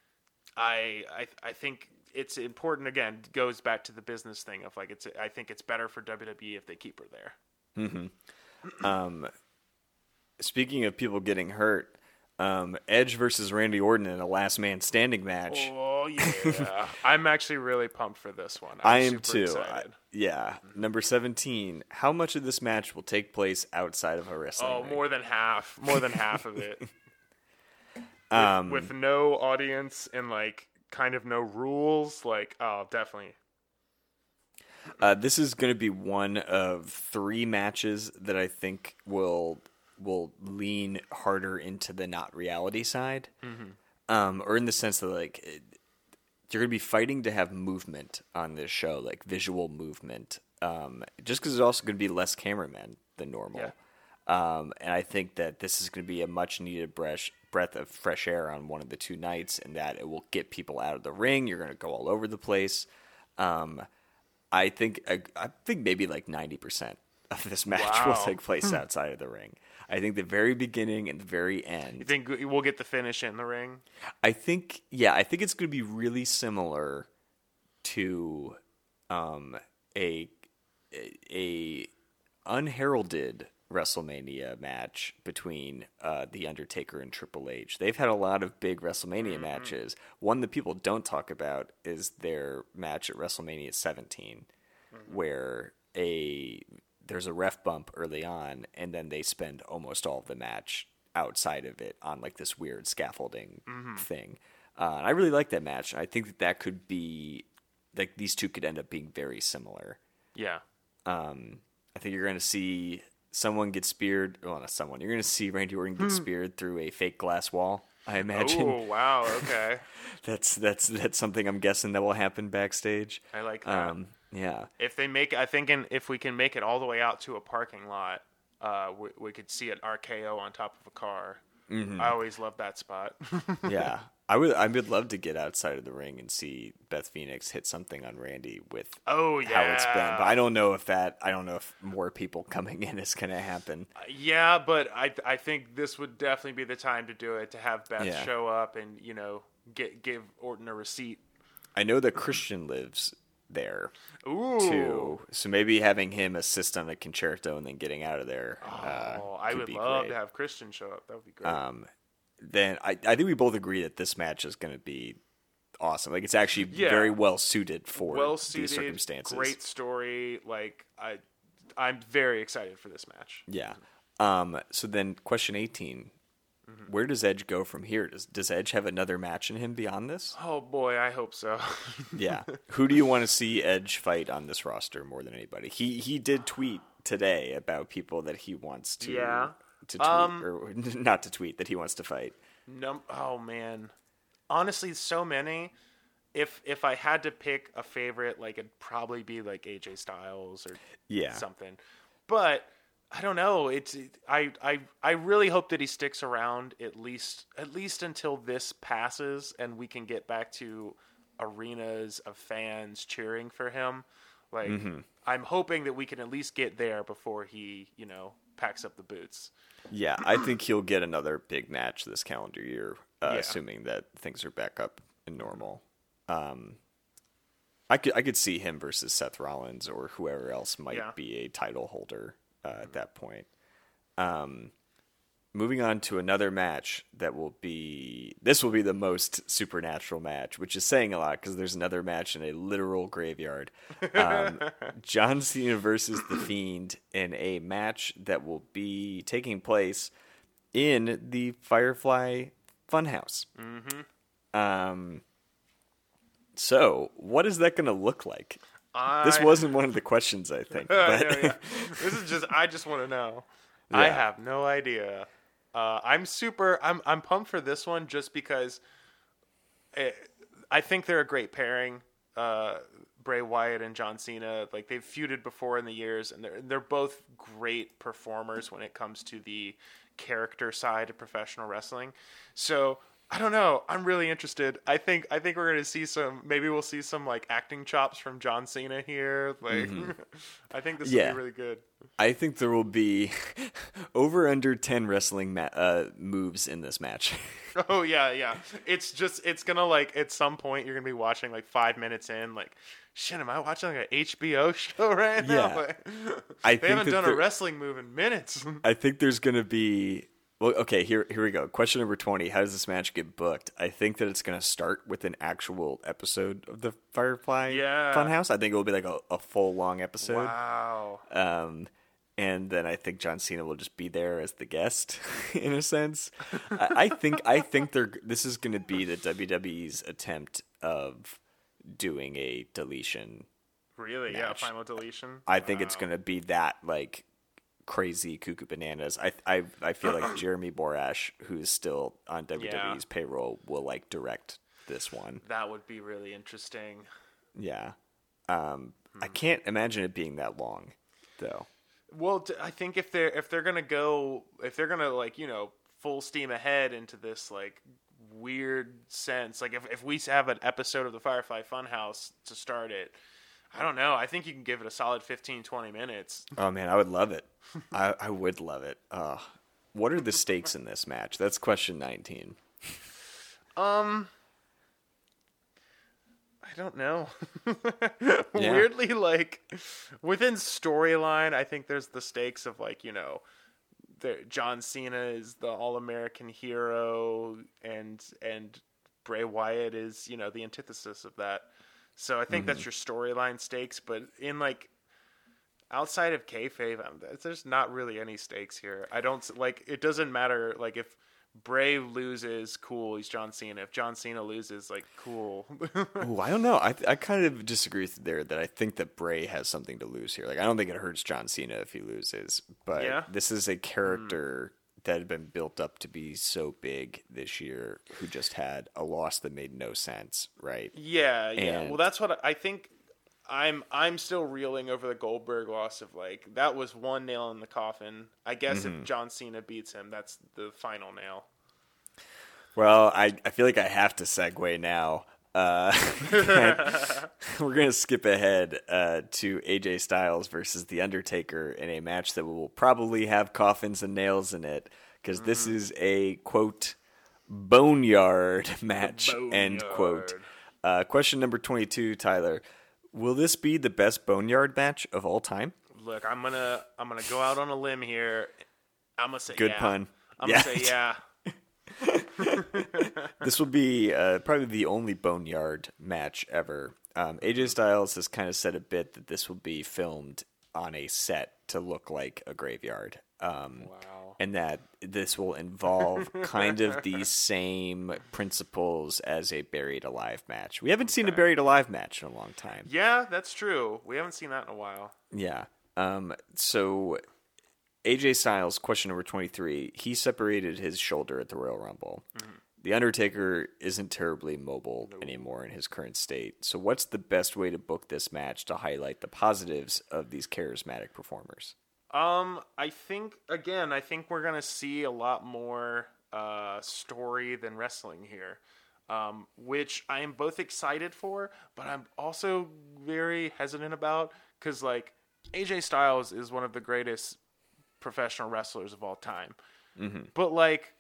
I I I think it's important. Again, it goes back to the business thing of like it's. I think it's better for W W E if they keep her there. Um, speaking of people getting hurt, um, Edge versus Randy Orton in a last man standing match. Oh yeah, I'm actually really pumped for this one. I I'm am super too. Excited. I- yeah, number seventeen. How much of this match will take place outside of a wrestling Oh, ring? more than half. More than half of it. Um, With no audience and like kind of no rules. Like, oh, definitely. Uh, this is going to be one of three matches that I think will will lean harder into the not reality side, um, or in the sense that like it, you're going to be fighting to have movement on this show, like visual movement, um, just because there's also going to be less cameramen than normal. Yeah. Um, and I think that this is going to be a much needed breath, breath of fresh air on one of the two nights, and that it will get people out of the ring. You're going to go all over the place. Um, I think I, I think maybe like ninety percent of this match will Wow. take place outside of the ring. I think the very beginning and the very end. You think we'll get the finish in the ring? I think, yeah, I think it's going to be really similar to um, a a unheralded WrestleMania match between uh, The Undertaker and Triple H. They've had a lot of big WrestleMania Mm-hmm. matches. One that people don't talk about is their match at WrestleMania seventeen, Mm-hmm. where a there's a ref bump early on, and then they spend almost all of the match outside of it on like this weird scaffolding Mm-hmm. thing. Uh, and I really like that match. I think that that could be like these two could end up being very similar. Yeah. Um, I think you're going to see someone gets speared. Well, not someone. You're going to see Randy Orton get speared through a fake glass wall. I imagine. Oh wow! Okay, that's that's that's something I'm guessing that will happen backstage. I like that. Um, yeah. If they make, I think, in, if we can make it all the way out to a parking lot, uh, we, we could see an R K O on top of a car. Mm-hmm. I always love that spot. Yeah, I would. I would love to get outside of the ring and see Beth Phoenix hit something on Randy with oh yeah how it's been. But I don't know if that. I don't know if more people coming in is going to happen. Uh, yeah, but I I think this would definitely be the time to do it. To have Beth Yeah. show up and you know get give Orton a receipt. I know that Christian lives there Ooh. too, so maybe having him assist on the concerto and then getting out of there. Uh, Oh, I could would be love great. to have Christian show up. That would be great. Um, then I, I think we both agree that this match is going to be awesome. Like it's actually Yeah. very well suited for well these suited, circumstances. great story. Like I, I'm very excited for this match. Yeah. Um. So then, question eighteen: Mm-hmm. where does Edge go from here? Does Does Edge have another match in him beyond this? Oh boy, I hope so. Yeah. Who do you want to see Edge fight on this roster more than anybody? He he did tweet today about people that he wants to Yeah. to tweet Um, or not to tweet that he wants to fight. Num- oh man, honestly, so many. If if I had to pick a favorite, like it'd probably be like A J Styles or Yeah. something. But I don't know. It's it, I I I really hope that he sticks around at least at least until this passes and we can get back to arenas of fans cheering for him. Like Mm-hmm. I'm hoping that we can at least get there before he, you know, packs up the boots. Yeah, I think he'll get another big match this calendar year, uh, Yeah. assuming that things are back up and normal. Um, I could I could see him versus Seth Rollins or whoever else might Yeah. be a title holder uh, at that point. Um, moving on to another match that will be this will be the most supernatural match, which is saying a lot because there's another match in a literal graveyard. Um, John Cena versus The Fiend in a match that will be taking place in the Firefly Funhouse. Mm-hmm. Um, so, what is that going to look like? I, This wasn't one of the questions, I think. I But know, yeah. This is just I just want to know. I Yeah. have no idea. Uh, I'm super. I'm I'm pumped for this one just because it, I think they're a great pairing. Uh, Bray Wyatt and John Cena, like they've feuded before in the years, and they're they're both great performers when it comes to the character side of professional wrestling. So I don't know. I'm really interested. I think I think we're gonna see some. Maybe we'll see some like acting chops from John Cena here. Like, I think this Yeah. will be really good. I think there will be over under ten wrestling ma- uh, moves in this match. Oh yeah, yeah. It's just it's gonna like at some point you're gonna be watching like five minutes in, like, shit, am I watching like an H B O show right now? Yeah. Like, I they think haven't that done a there- wrestling move in minutes. I think there's going to be. Well, okay, here here we go. Question number twenty. How does this match get booked? I think that it's going to start with an actual episode of the Firefly Yeah. Funhouse. I think it will be like a, a full long episode. Wow. Um, and then I think John Cena will just be there as the guest, in a sense. I, I think I think they're this is going to be the W W E's attempt of doing a deletion. Really? Yeah. Match. Final deletion. I think Wow. it's going to be that like crazy cuckoo bananas. I I I feel like Jeremy Borash, who's still on W W E's payroll, will like direct this one. That would be really interesting. Yeah. Um, I can't imagine it being that long, though. Well, t- I think if they're if they're gonna go if they're gonna like you know full steam ahead into this like weird sense, like if if we have an episode of the Firefly Funhouse to start it, I don't know. I think you can give it a solid fifteen, twenty minutes. Oh man, I would love it. I I would love it. Uh, what are the stakes in this match? That's question nineteen. Um, I don't know. Weirdly, like within storyline, I think there's the stakes of like you know, the, John Cena is the all-American hero, and and Bray Wyatt is you know the antithesis of that. So I think that's your storyline stakes. But in like outside of kayfabe, um, there's not really any stakes here. I don't like. It doesn't matter like if Bray loses, cool, he's John Cena. If John Cena loses, like, cool. Oh, I don't know. I I kind of disagree with there that I think that Bray has something to lose here. Like, I don't think it hurts John Cena if he loses, but Yeah? this is a character mm. that had been built up to be so big this year who just had a loss that made no sense, right? Yeah, yeah. And, well, that's what I, I think. I'm I'm still reeling over the Goldberg loss of, like, that was one nail in the coffin. I guess mm-hmm. if John Cena beats him, that's the final nail. Well, I, I feel like I have to segue now. Uh, we're going to skip ahead uh, to A J Styles versus The Undertaker in a match that will probably have coffins and nails in it, because mm-hmm. this is a, quote, boneyard match, boneyard. End quote. Uh, question number twenty-two, Tyler. Will this be the best boneyard match of all time? Look, I'm gonna I'm gonna go out on a limb here. I'm gonna say good yeah. pun. I'm yeah. gonna say yeah. This will be uh, probably the only boneyard match ever. Um, A J Styles has kind of said a bit that this will be filmed on a set to look like a graveyard. Um, wow. And that this will involve kind of the same principles as a Buried Alive match. We haven't okay. seen a Buried Alive match in a long time. Yeah, that's true. We haven't seen that in a while. Yeah. Um, so A J Styles, question number twenty-three, he separated his shoulder at the Royal Rumble. Mm-hmm. The Undertaker isn't terribly mobile nope. anymore in his current state. So what's the best way to book this match to highlight the positives of these charismatic performers? Um, I think, again, I think we're going to see a lot more uh, story than wrestling here, um, which I am both excited for, but I'm also very hesitant about, because, like, A J Styles is one of the greatest professional wrestlers of all time. Mm-hmm. But, like,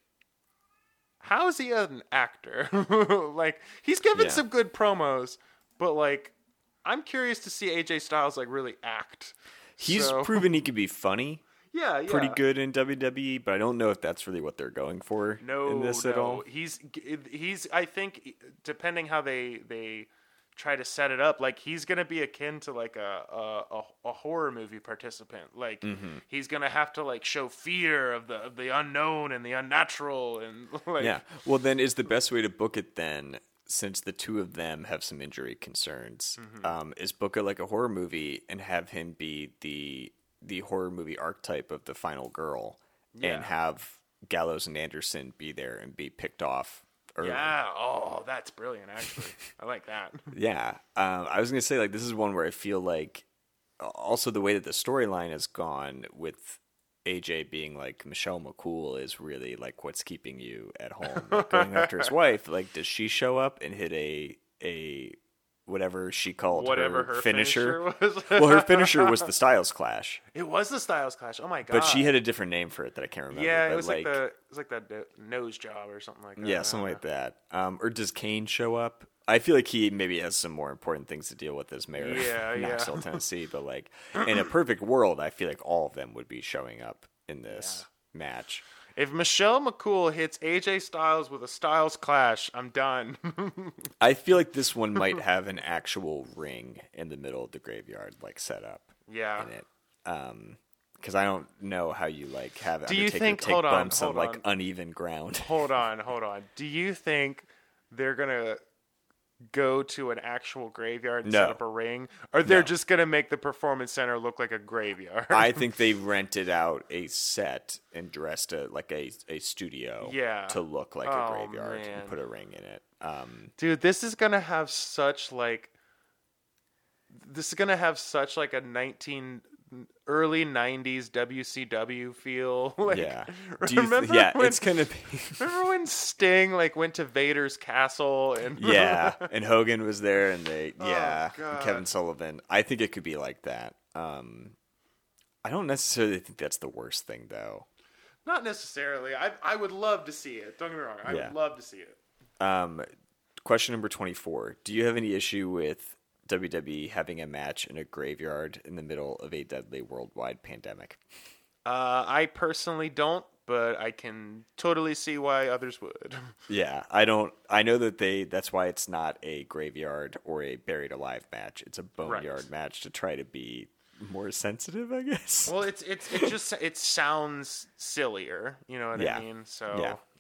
how is he an actor? Like, he's given yeah. some good promos, but, like, I'm curious to see A J Styles, like, really act. He's so. proven he can be funny. Yeah, yeah. Pretty good in W W E, but I don't know if that's really what they're going for no, in this no. at all. He's he's I think depending how they they try to set it up, like he's gonna be akin to like a a, a horror movie participant. Like mm-hmm. he's gonna have to like show fear of the of the unknown and the unnatural and like yeah. Well, then is the best way to book it then, since the two of them have some injury concerns, mm-hmm. um, is book it like a horror movie and have him be the the horror movie archetype of the final girl, yeah. and have Gallows and Anderson be there and be picked off early. Yeah, oh, that's brilliant, actually. I like that. Yeah. Um, I was going to say, like, this is one where I feel like also the way that the storyline has gone with A J being like, Michelle McCool is really like what's keeping you at home. Like, going after his wife, like, does she show up and hit a a whatever she called whatever her, her finisher? finisher was? Well, her finisher was the Styles Clash. It was the Styles Clash. Oh my god! But she had a different name for it that I can't remember. Yeah, but it was like, like the it was like that nose job or something like that. Yeah, something like that. Um, or does Kane show up? I feel like he maybe has some more important things to deal with as mayor yeah, of Knoxville, yeah. Tennessee. But like in a perfect world, I feel like all of them would be showing up in this yeah. match. If Michelle McCool hits A J Styles with a Styles Clash, I'm done. I feel like this one might have an actual ring in the middle of the graveyard, like set up. Yeah. In it, um, because I don't know how you like have Do you Undertaker think, take hold on, bumps hold on like on. uneven ground. Hold on, hold on. Do you think they're gonna go to an actual graveyard and no. set up a ring, or they're no. just gonna make the performance center look like a graveyard? I think they rented out a set and dressed it like a a studio, yeah. to look like oh, a graveyard man. and put a ring in it. Um, Dude, this is gonna have such like, this is gonna have such like a nineteen early nineties W C W feel. Like, yeah, Do you remember th- yeah, when, it's gonna be. Remember when Sting like went to Vader's castle and yeah, and Hogan was there, and they yeah, oh, and Kevin Sullivan. I think it could be like that. Um, I don't necessarily think that's the worst thing, though. Not necessarily. I I would love to see it. Don't get me wrong. I yeah. would love to see it. Um, question number twenty-four. Do you have any issue with W W E having a match in a graveyard in the middle of a deadly worldwide pandemic? Uh, I personally don't, but I can totally see why others would. Yeah, I don't. I know that they. That's why it's not a graveyard or a Buried Alive match. It's a boneyard right. match to try to be more sensitive, I guess. Well, it's it's it just it sounds sillier. You know what yeah. I mean? So yeah,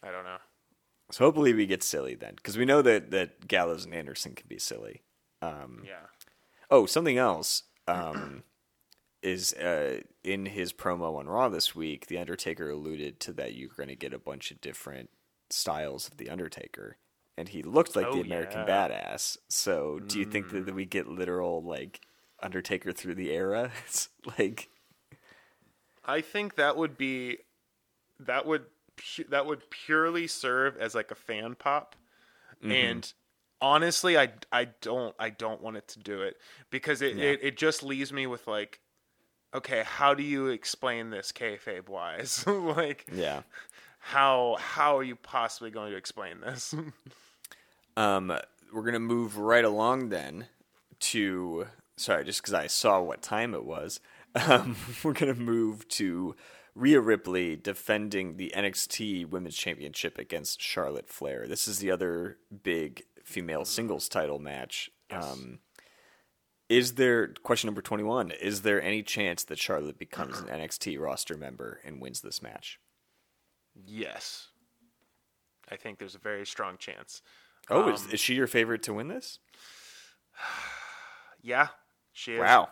I don't know. So hopefully we get silly then, because we know that, that Gallows and Anderson can be silly. Um, Yeah. oh, something else um, is uh, in his promo on Raw this week, The Undertaker alluded to that you're going to get a bunch of different styles of The Undertaker. And he looked like Oh, the American yeah. Badass. So do you think that, that we get literal, like, Undertaker through the era? It's like... I think that would be that would pu- that would purely serve as like a fan pop, Mm-hmm. and honestly, I, I don't I don't want it to do it because it, Yeah. it, it just leaves me with like, okay, how do you explain this kayfabe wise? Like, Yeah. how how are you possibly going to explain this? Um, we're going to move right along then to... Sorry, just because I saw what time it was. Um, we're going to move to Rhea Ripley defending the N X T Women's Championship against Charlotte Flair. This is the other big female singles title match. Yes. Um, is there, question number twenty-one, is there any chance that Charlotte becomes an N X T roster member and wins this match? Yes, I think there's a very strong chance. Oh, Um, is, is she your favorite to win this? Yeah, she is. Wow.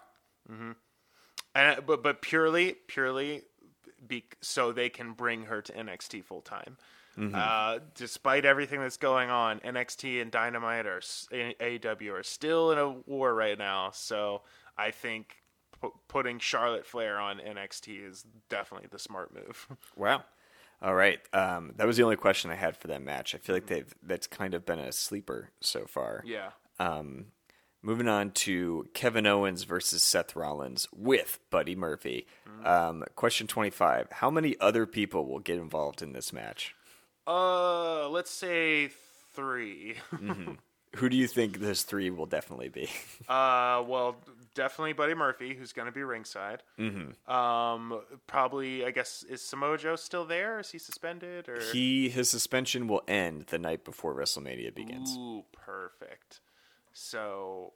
And but but purely purely be, so they can bring her to N X T full time. Uh, despite everything that's going on, N X T and Dynamite are s- A E W are still in a war right now. So I think pu- putting Charlotte Flair on N X T is definitely the smart move. Wow. All right. Um, that was the only question I had for that match. I feel like they've that's kind of been a sleeper so far. Yeah. Um, moving on to Kevin Owens versus Seth Rollins with Buddy Murphy. Um, question twenty-five. How many other people will get involved in this match? Uh, let's say three. Who do you think those three will definitely be? Uh, well, definitely Buddy Murphy, who's going to be ringside. Mm-hmm. Um, probably, I guess, is Samoa Joe still there? Is he suspended? Or he his suspension will end the night before WrestleMania begins. Ooh, perfect. So,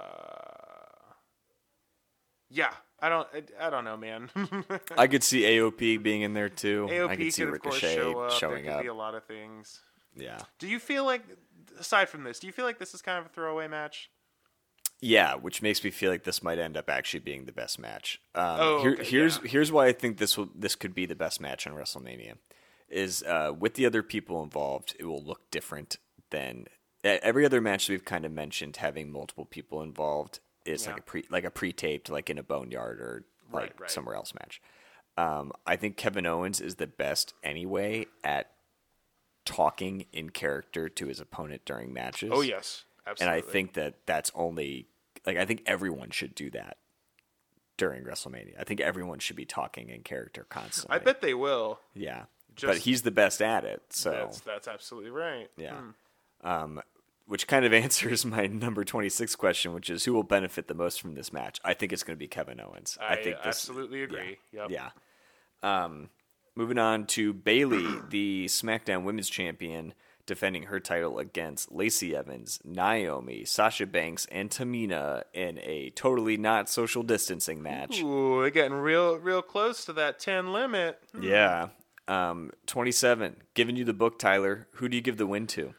uh, yeah, I don't, I, I don't know, man. I could see A O P being in there too. A O P I could see could of course Ricochet show up. showing there could up. be a lot of things. Yeah. Do you feel like, aside from this, do you feel like this is kind of a throwaway match? Yeah, which makes me feel like this might end up actually being the best match. Um, Oh, here- okay, here's yeah. here's why I think this will this could be the best match on WrestleMania. Is uh, with the other people involved, it will look different than e- every other match we've kind of mentioned. Having multiple people involved is Yeah. like a pre like a pre-taped, like in a boneyard or like Right, right. somewhere else match. Um, I think Kevin Owens is the best anyway at talking in character to his opponent during matches. Oh, yes. And Absolutely. I think that that's only like I think everyone should do that during WrestleMania. I think everyone should be talking in character constantly. I bet they will. yeah, Just- but he's the best at it. So That's, that's absolutely right. yeah, Hmm. um, which kind of answers my number twenty-six question, which is who will benefit the most from this match. I think it's going to be Kevin Owens. I, think this, absolutely agree. Yep. Yeah. Um, moving on to Bayley, the SmackDown Women's Champion, defending her title against Lacey Evans, Naomi, Sasha Banks, and Tamina in a totally not social distancing match. Ooh, they're getting real, real close to that ten limit. Yeah. Um, twenty-seven. Giving you the book, Tyler. Who do you give the win to?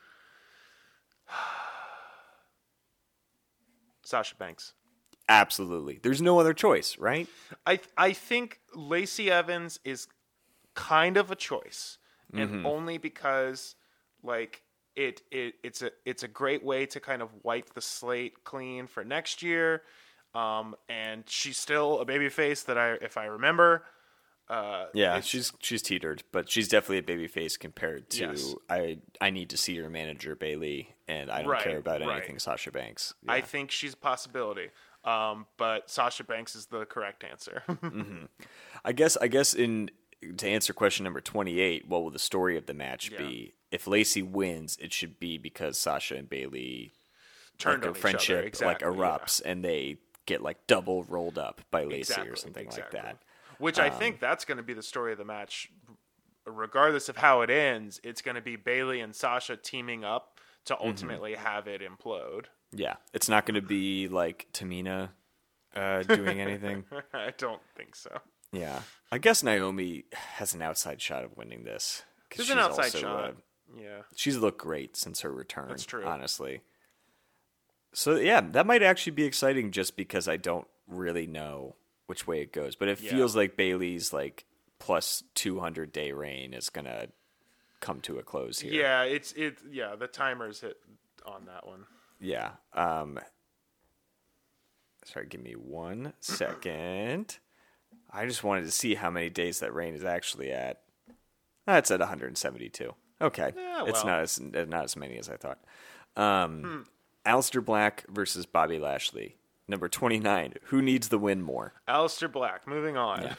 Sasha Banks. Absolutely. There's no other choice, right? I I think Lacey Evans is kind of a choice, and Mm-hmm. only because like it, it it's a it's a great way to kind of wipe the slate clean for next year. Um, and she's still a babyface that I if I remember. Uh, Yeah, it's- she's she's teetered, but she's definitely a babyface compared to Yes. I I need to see your manager Bailey, and I don't Right, care about right. anything Sasha Banks. I Yeah. think she's a possibility. Um, but Sasha Banks is the correct answer. I guess I guess in to answer question number twenty-eight, what will the story of the match Yeah. be? If Lacey wins, it should be because Sasha and Bailey Turned like on their each friendship other. Exactly, like erupts and they get like double rolled up by Lacey Exactly, or something exactly. like that. Which Um, I think that's going to be the story of the match. Regardless of how it ends, it's going to be Bailey and Sasha teaming up to Mm-hmm. ultimately have it implode. Yeah, it's not going to be like Tamina uh, doing anything. I don't think so. Yeah, I guess Naomi has an outside shot of winning this. 'cause There's an outside also, shot. uh, Yeah. she's looked great since her return. That's true. Honestly. So yeah, that might actually be exciting just because I don't really know which way it goes, but it Yeah. feels like Bailey's like plus two hundred day reign is gonna come to a close here. Yeah, it's it. Yeah, the timer's hit on that one. Yeah. Um, sorry, give me one second. I just wanted to see how many days that reign is actually at. That's at one hundred seventy-two. Okay, Yeah, it's well. not as not as many as I thought. Um, Hmm. Aleister Black versus Bobby Lashley, number twenty-nine. Who needs the win more? Aleister Black. Moving on.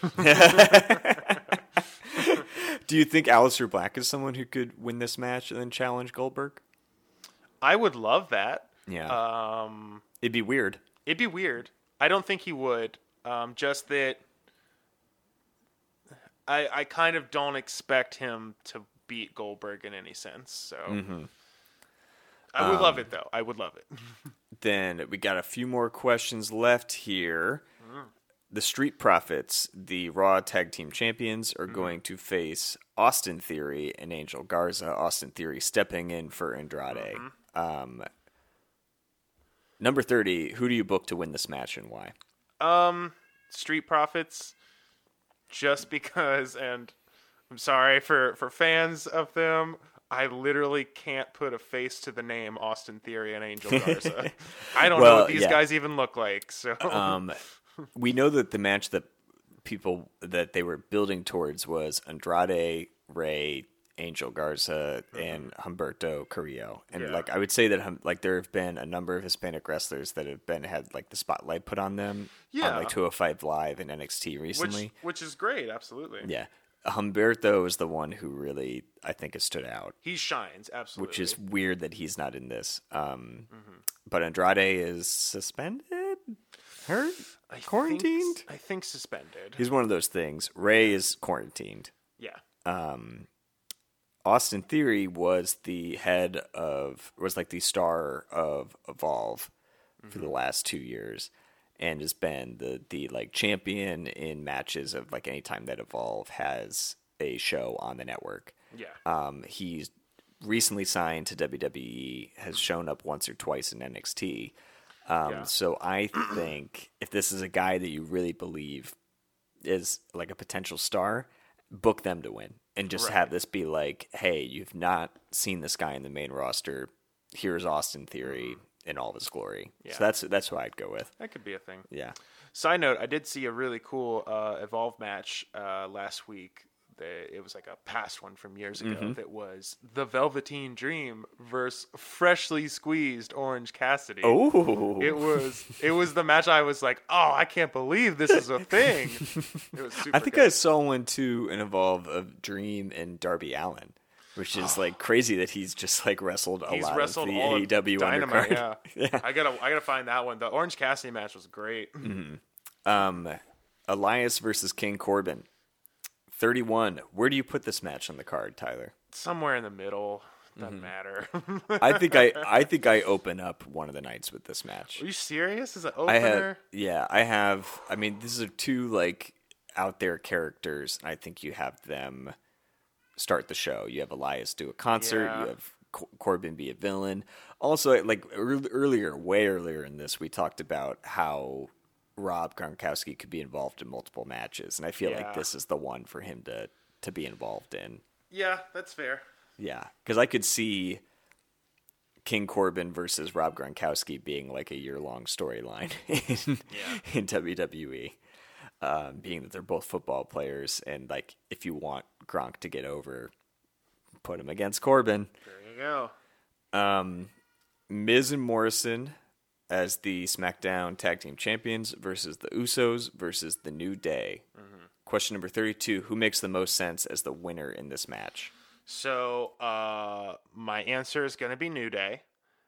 Do you think Aleister Black is someone who could win this match and then challenge Goldberg? I would love that. Yeah, Um, it'd be weird. it'd be weird. I don't think he would. Um, just that I I kind of don't expect him to beat Goldberg in any sense. So Mm-hmm. I would Um, love it though. I would love it. Then we got a few more questions left here. The Street Profits, the Raw Tag Team Champions, are going to face Austin Theory and Angel Garza. Austin Theory stepping in for Andrade. Um, number thirty, who do you book to win this match and why? Um, Street Profits, just because, and I'm sorry for, for fans of them, I literally can't put a face to the name Austin Theory and Angel Garza. I don't know Well, what these yeah. guys even look like. So Um, we know that the match that people that they were building towards was Andrade, Ray, Angel Garza, and Humberto Carrillo. And Yeah. like I would say that hum- like there have been a number of Hispanic wrestlers that have been had like the spotlight put on them Yeah. on like two oh five Live and N X T which recently. which is great, absolutely. Yeah. Humberto is the one who really I think has stood out, He shines, absolutely. which is weird that he's not in this. Um, But Andrade is suspended, hurt, I think- quarantined. I think suspended. He's one of those things. Ray is quarantined. yeah. Austin Theory was the head of, was like the star of Evolve for the last two years, and has been the the like champion in matches of like any time that Evolve has a show on the network. Yeah. Um, he's recently signed to W W E, has shown up once or twice in N X T. Um, Yeah. So I think if this is a guy that you really believe is like a potential star, book them to win and just Right. have this be like, hey, you've not seen this guy in the main roster. Here's Austin Theory in all of his glory. Yeah. So that's that's who I'd go with. That could be a thing. Yeah. Side note, I did see a really cool uh, Evolve match uh, last week. They, it was like a past one from years ago. Mm-hmm. That was the Velveteen Dream versus freshly squeezed Orange Cassidy. Oh, It was it was the match I was like, oh, I can't believe this is a thing. It was super I think good. I saw one too in Evolve of Dream and Darby Allin, which is like crazy that he's just like wrestled a He's lot wrestled of the all A E W of Dynamite, undercard. yeah. Yeah. I gotta I gotta find that one. The Orange Cassidy match was great. Um, Elias versus King Corbin, thirty-one. Where do you put this match on the card, Tyler? Somewhere in the middle. Doesn't Mm-hmm. matter. I think I I think I open up one of the nights with this match. Are you serious? Is it I have, opener? yeah, I have. I mean, these are two like out there characters, and I think you have them start the show. You have Elias do a concert. Yeah. You have Cor- Corbin be a villain. Also, like ear- earlier, way earlier in this, we talked about how Rob Gronkowski could be involved in multiple matches, and I feel Yeah. like this is the one for him to to be involved in. Yeah, that's fair. Yeah, because I could see King Corbin versus Rob Gronkowski being like a year long storyline in, Yeah. in W W E, um, being that they're both football players, and like if you want Gronk to get over, put him against Corbin. There you go. Um, Miz and Morrison as the SmackDown Tag Team Champions versus the Usos versus the New Day. Question number thirty-two: who makes the most sense as the winner in this match? So, uh, my answer is going to be New Day.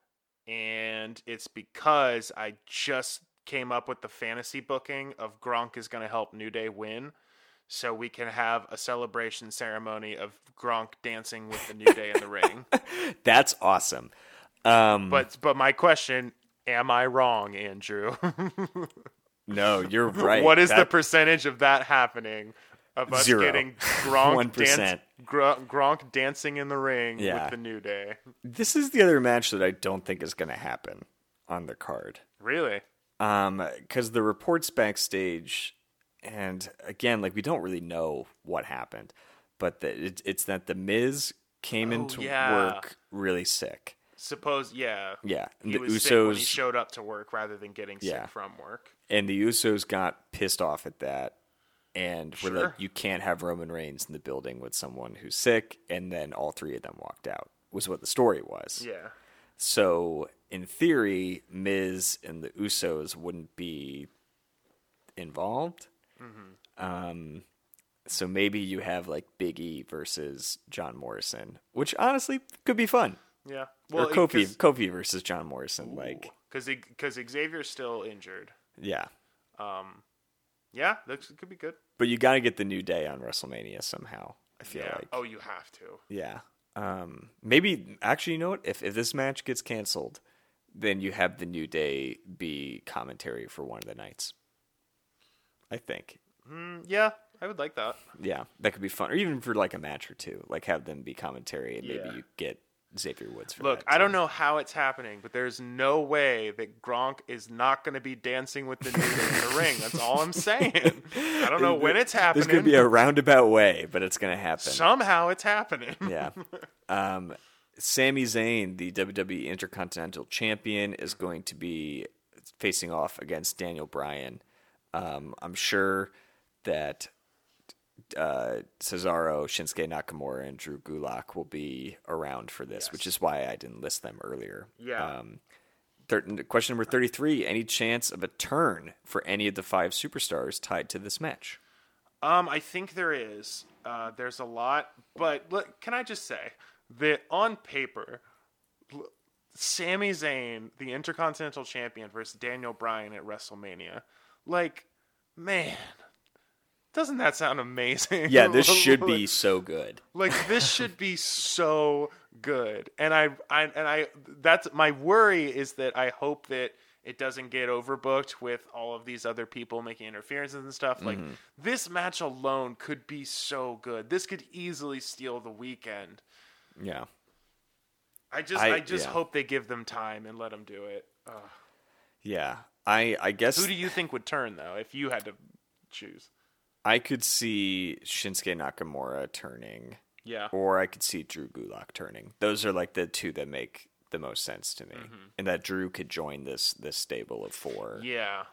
And it's because I just came up with the fantasy booking of Gronk is going to help New Day win. So we can have a celebration ceremony of Gronk dancing with the New Day in the ring. That's awesome. Um, But but my question, am I wrong, Andrew? no, you're right. What is the That- percentage of that happening? of us Zero. getting Gronk, one percent. dance, Gr- Gronk dancing in the ring Yeah. with the New Day. This is the other match that I don't think is going to happen on the card. Really? Um, because the reports backstage, and again, like we don't really know what happened, but the, it, it's that the Miz came Oh, into yeah. work really sick. Suppose, yeah. Yeah, and He the was sick when he Usos showed up to work rather than getting sick Yeah. from work. and the Usos got pissed off at that, and were Sure. like, "You can't have Roman Reigns in the building with someone who's sick." And then all three of them walked out. Was what the story was. Yeah. So in theory, Miz and the Usos wouldn't be involved. Mm-hmm. Um, so maybe you have like Big E versus John Morrison, which honestly could be fun. Yeah. or Kofi, Kofi versus John Morrison. Like, Because because Xavier's still injured. yeah. Um, yeah, that could be good. But you got to get the New Day on WrestleMania somehow. I feel Yeah. like. Oh, you have to. Yeah. Um, maybe actually, you know what? If if this match gets canceled, then you have the New Day be commentary for one of the nights. I think. Mm, yeah, I would like that. Yeah, that could be fun, or even for like a match or two, like have them be commentary, and Yeah. maybe you get Xavier Woods for Look, that. I don't too. know how it's happening, but there's no way that Gronk is not going to be dancing with the New Day in the ring. That's all I'm saying. I don't know when it's happening. There's going to be a roundabout way, but it's going to happen. Somehow it's happening. Yeah. Um, Sami Zayn, the W W E Intercontinental Champion, is going to be facing off against Daniel Bryan. Um, I'm sure that uh, Cesaro, Shinsuke Nakamura, and Drew Gulak will be around for this, Yes. which is why I didn't list them earlier. Yeah. Um, thir- question number thirty-three, any chance of a turn for any of the five superstars tied to this match? Um, I think there is. Uh, there's a lot, but look, can I just say that on paper, l- Sami Zayn, the Intercontinental Champion, versus Daniel Bryan at WrestleMania, like, man, doesn't that sound amazing? Yeah, this should be so good. Like, this should be so good. And I, I, and I, that's my worry is that I hope that it doesn't get overbooked with all of these other people making interferences and stuff. Like, this match alone could be so good. This could easily steal the weekend. Yeah. I just, I- I, just yeah. hope they give them time and let them do it. Ugh. Yeah. I, I guess Who do you think would turn, though, if you had to choose? I could see Shinsuke Nakamura turning, Yeah. or I could see Drew Gulak turning. Those are like the two that make the most sense to me, and that Drew could join this this stable of four, Yeah.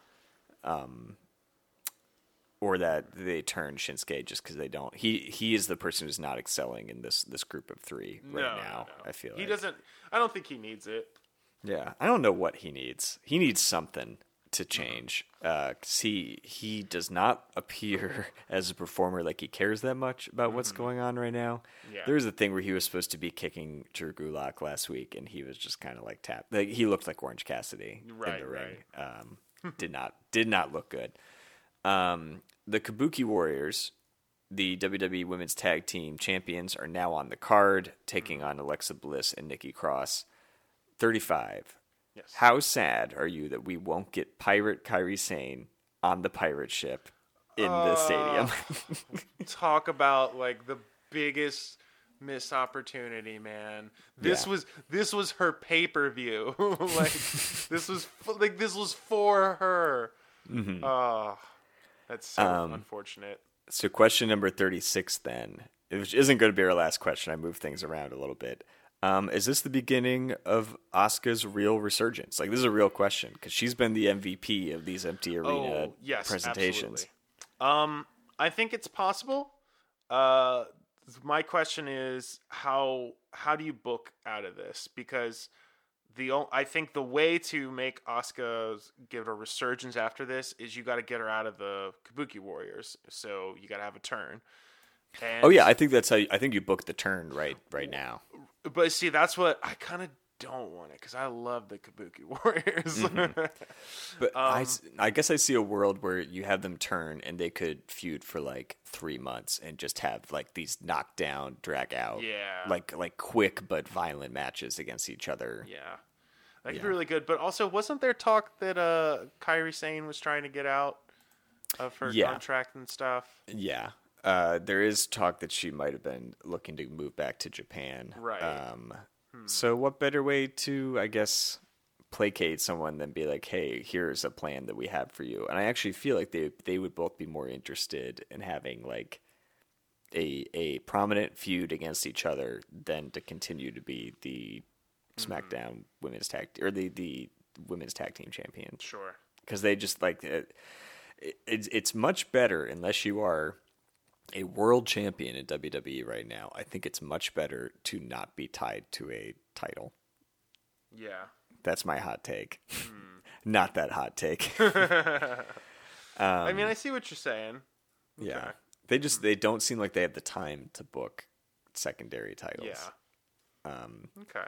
or that they turn Shinsuke just because they don't. He he is the person who's not excelling in this this group of three right no, now. no, no. I feel he like. doesn't. I don't think he needs it. Yeah, I don't know what he needs. He needs something to change. Uh, 'cause he he does not appear as a performer like he cares that much about what's going on right now. Yeah. There was a thing where he was supposed to be kicking Drew Gulak last week, and he was just kind of like tap. Like, he looked like Orange Cassidy Right, in the ring. Um, did not did not look good. Um, the Kabuki Warriors, the W W E Women's Tag Team Champions, are now on the card, taking on Alexa Bliss and Nikki Cross. thirty-five. Yes. How sad are you that we won't get Pirate Kairi Sane on the pirate ship in the stadium? Talk about like the biggest missed opportunity, man. This Yeah. was this was her pay per view. Like this was f- like this was for her. Mm-hmm. Oh, that's so Um, unfortunate. So question number thirty-six then, which isn't going to be our last question. I moved things around a little bit. Um, is this the beginning of Asuka's real resurgence? Like, this is a real question because she's been the M V P of these empty arena Oh, yes, presentations. absolutely. Um, I think it's possible. Uh, my question is how how do you book out of this? Because the o- I think the way to make Asuka give a resurgence after this is you got to get her out of the Kabuki Warriors. So you got to have a turn. And, Oh yeah, I think that's how you, I think you booked the turn right right now. but see, that's what I kind of don't want it because I love the Kabuki Warriors. But Um, I, s- I guess I see a world where you have them turn and they could feud for like three months and just have like these knockdown, drag out, Yeah. like like quick but violent matches against each other. Yeah, that could Yeah. be really good. But also, wasn't there talk that uh, Kairi Sane was trying to get out of her Yeah. contract and stuff? Yeah. Uh, there is talk that she might have been looking to move back to Japan. Right. Um, hmm. So what better way to, I guess, placate someone than be like, hey, here's a plan that we have for you. And I actually feel like they they would both be more interested in having like a a prominent feud against each other than to continue to be the mm-hmm. SmackDown women's tag or the, the women's tag team champion. Sure. Because they just like it, it, it's it's much better unless you are a world champion in W W E right now. I think it's much better to not be tied to a title. Yeah. That's my hot take. Mm. Not that hot take. um, I mean, I see what you're saying. Okay. Yeah. They just they don't seem like they have the time to book secondary titles. Yeah. Um, okay.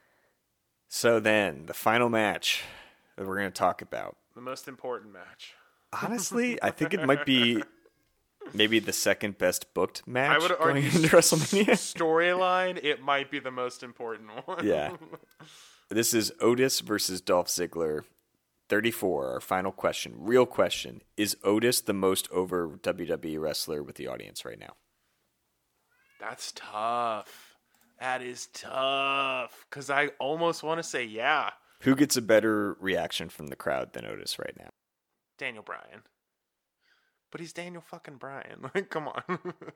So then, the final match that we're going to talk about. The most important match. Honestly, I think it might be maybe the second best booked match I would going argue into WrestleMania. Storyline, it might be the most important one. Yeah. This is Otis versus Dolph Ziggler. thirty-four, our final question. Real question. Is Otis the most over W W E wrestler with the audience right now? That's tough. That is tough. Because I almost want to say yeah. Who gets a better reaction from the crowd than Otis right now? Daniel Bryan. But he's Daniel fucking Bryan. Like, come on.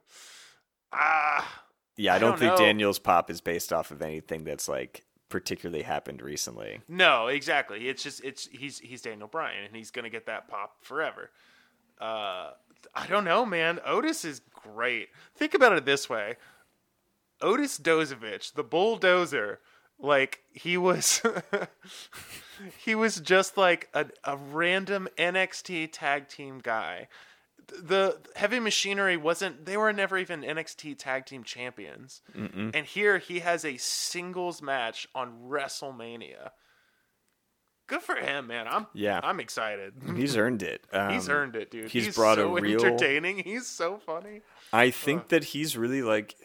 ah. Yeah, I, I don't, don't think know. Daniel's pop is based off of anything that's like particularly happened recently. No, exactly. It's just it's he's he's Daniel Bryan and he's gonna get that pop forever. Uh, I don't know, man. Otis is great. Think about it this way: Otis Dozovich, the bulldozer, like he was, he was just like a a random N X T tag team guy. The Heavy Machinery wasn't, they were never even N X T tag team champions. Mm-mm. And here he has a singles match on WrestleMania. Good for him, man. I'm yeah. I'm excited. He's earned it. Um, he's earned it, dude. He's, he's brought so a real entertaining. He's so funny. I think uh. that he's really like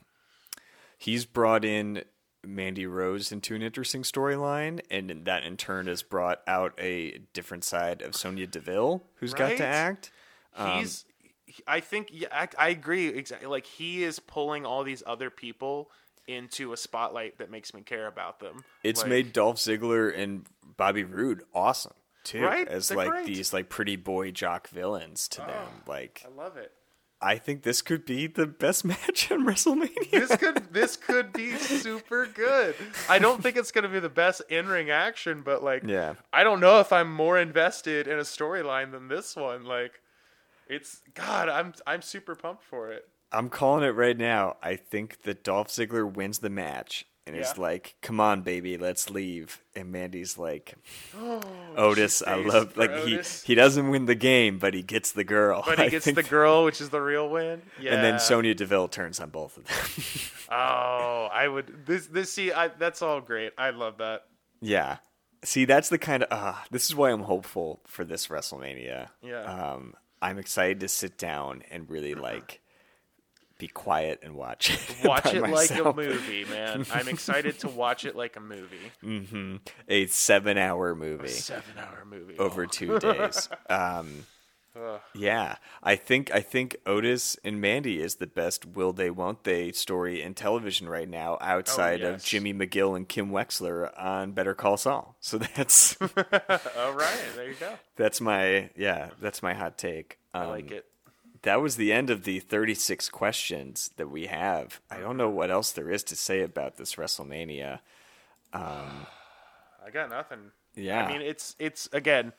he's brought in Mandy Rose into an interesting storyline, and that in turn has brought out a different side of Sonya Deville, who's right? got to act. He's, um, I think, yeah, I, I agree exactly. Like he is pulling all these other people into a spotlight that makes me care about them. It's like, made Dolph Ziggler and Bobby Roode awesome too, right? as They're like great. these like pretty boy jock villains to oh, them. Like I love it. I think this could be the best match on WrestleMania. This could this could be super good. I don't think it's going to be the best in-ring action, but like, yeah. I don't know if I'm more invested in a storyline than this one. Like. It's God. I'm I'm super pumped for it. I'm calling it right now. I think that Dolph Ziggler wins the match and yeah. is like, "Come on, baby, let's leave." And Mandy's like, oh, "Otis, I love like Otis. he he doesn't win the game, but he gets the girl. But he I gets think the girl, which is the real win. Yeah. And then Sonya Deville turns on both of them. oh, I would this this see. I, that's all great. I love that. Yeah. See, that's the kind of. Uh, this is why I'm hopeful for this WrestleMania. Yeah. Um. I'm excited to sit down and really like be quiet and watch it. Watch it myself. like a movie, man. I'm excited to watch it like a movie. Mm-hmm. A seven-hour movie. A seven-hour movie over oh. two days. Um, yeah, I think I think Otis and Mandy is the best will they won't they story in television right now, outside oh, yes. of Jimmy McGill and Kim Wexler on Better Call Saul. So that's all right. There you go. That's my yeah. That's my hot take. Um, I like it. That was the end of the thirty-six questions that we have. I don't know what else there is to say about this WrestleMania. Um, I got nothing. Yeah, I mean it's it's again,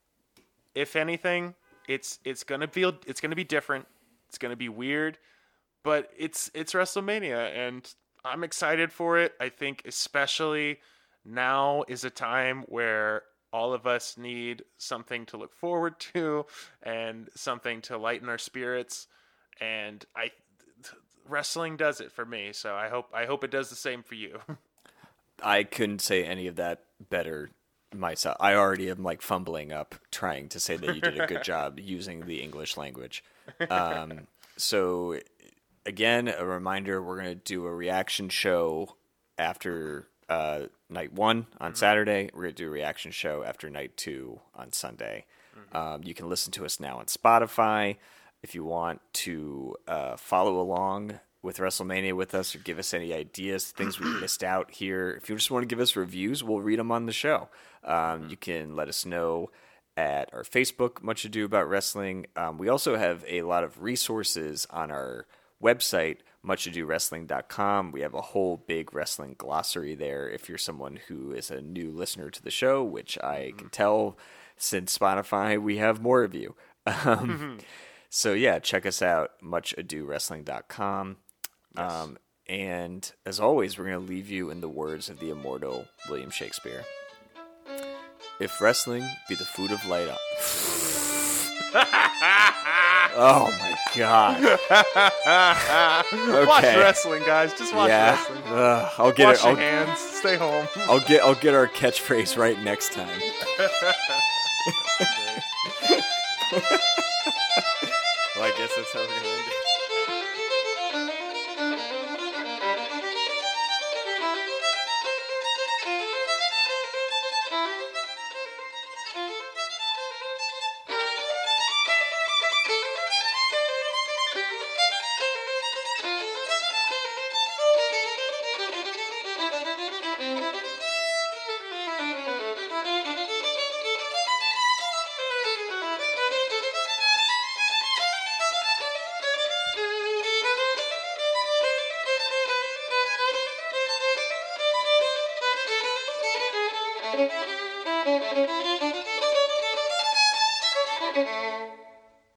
if anything. It's it's gonna feel it's gonna be different. It's gonna be weird, but it's it's WrestleMania, and I'm excited for it. I think especially now is a time where all of us need something to look forward to and something to lighten our spirits. And I wrestling does it for me, so I hope I hope it does the same for you. I couldn't say any of that better myself. I already am like fumbling up trying to say that you did a good job using the English language. Um, so again, a reminder, we're going to do a reaction show after uh, night one on mm-hmm. Saturday. We're going to do a reaction show after night two on Sunday. Mm-hmm. Um, you can listen to us now on Spotify. If you want to uh, follow along with WrestleMania with us or give us any ideas, things we missed out here, if you just want to give us reviews, we'll read them on the show. Um, you can let us know at our Facebook, Much Ado About Wrestling. Um, we also have a lot of resources on our website, much ado wrestling dot com. We have a whole big wrestling glossary there if you're someone who is a new listener to the show, which I can tell since Spotify, we have more of you. Um, so yeah, check us out, much ado wrestling dot com. Yes. Um, and as always, we're going to leave you in the words of the immortal William Shakespeare. If wrestling be the food of light up. Oh my god. Okay. Watch wrestling, guys. Just watch yeah. wrestling. Uh, I'll get Wash it. your I'll, hands. Stay home. I'll get I'll get our catchphrase right next time. Well, I guess that's how we're gonna end it. Thank you.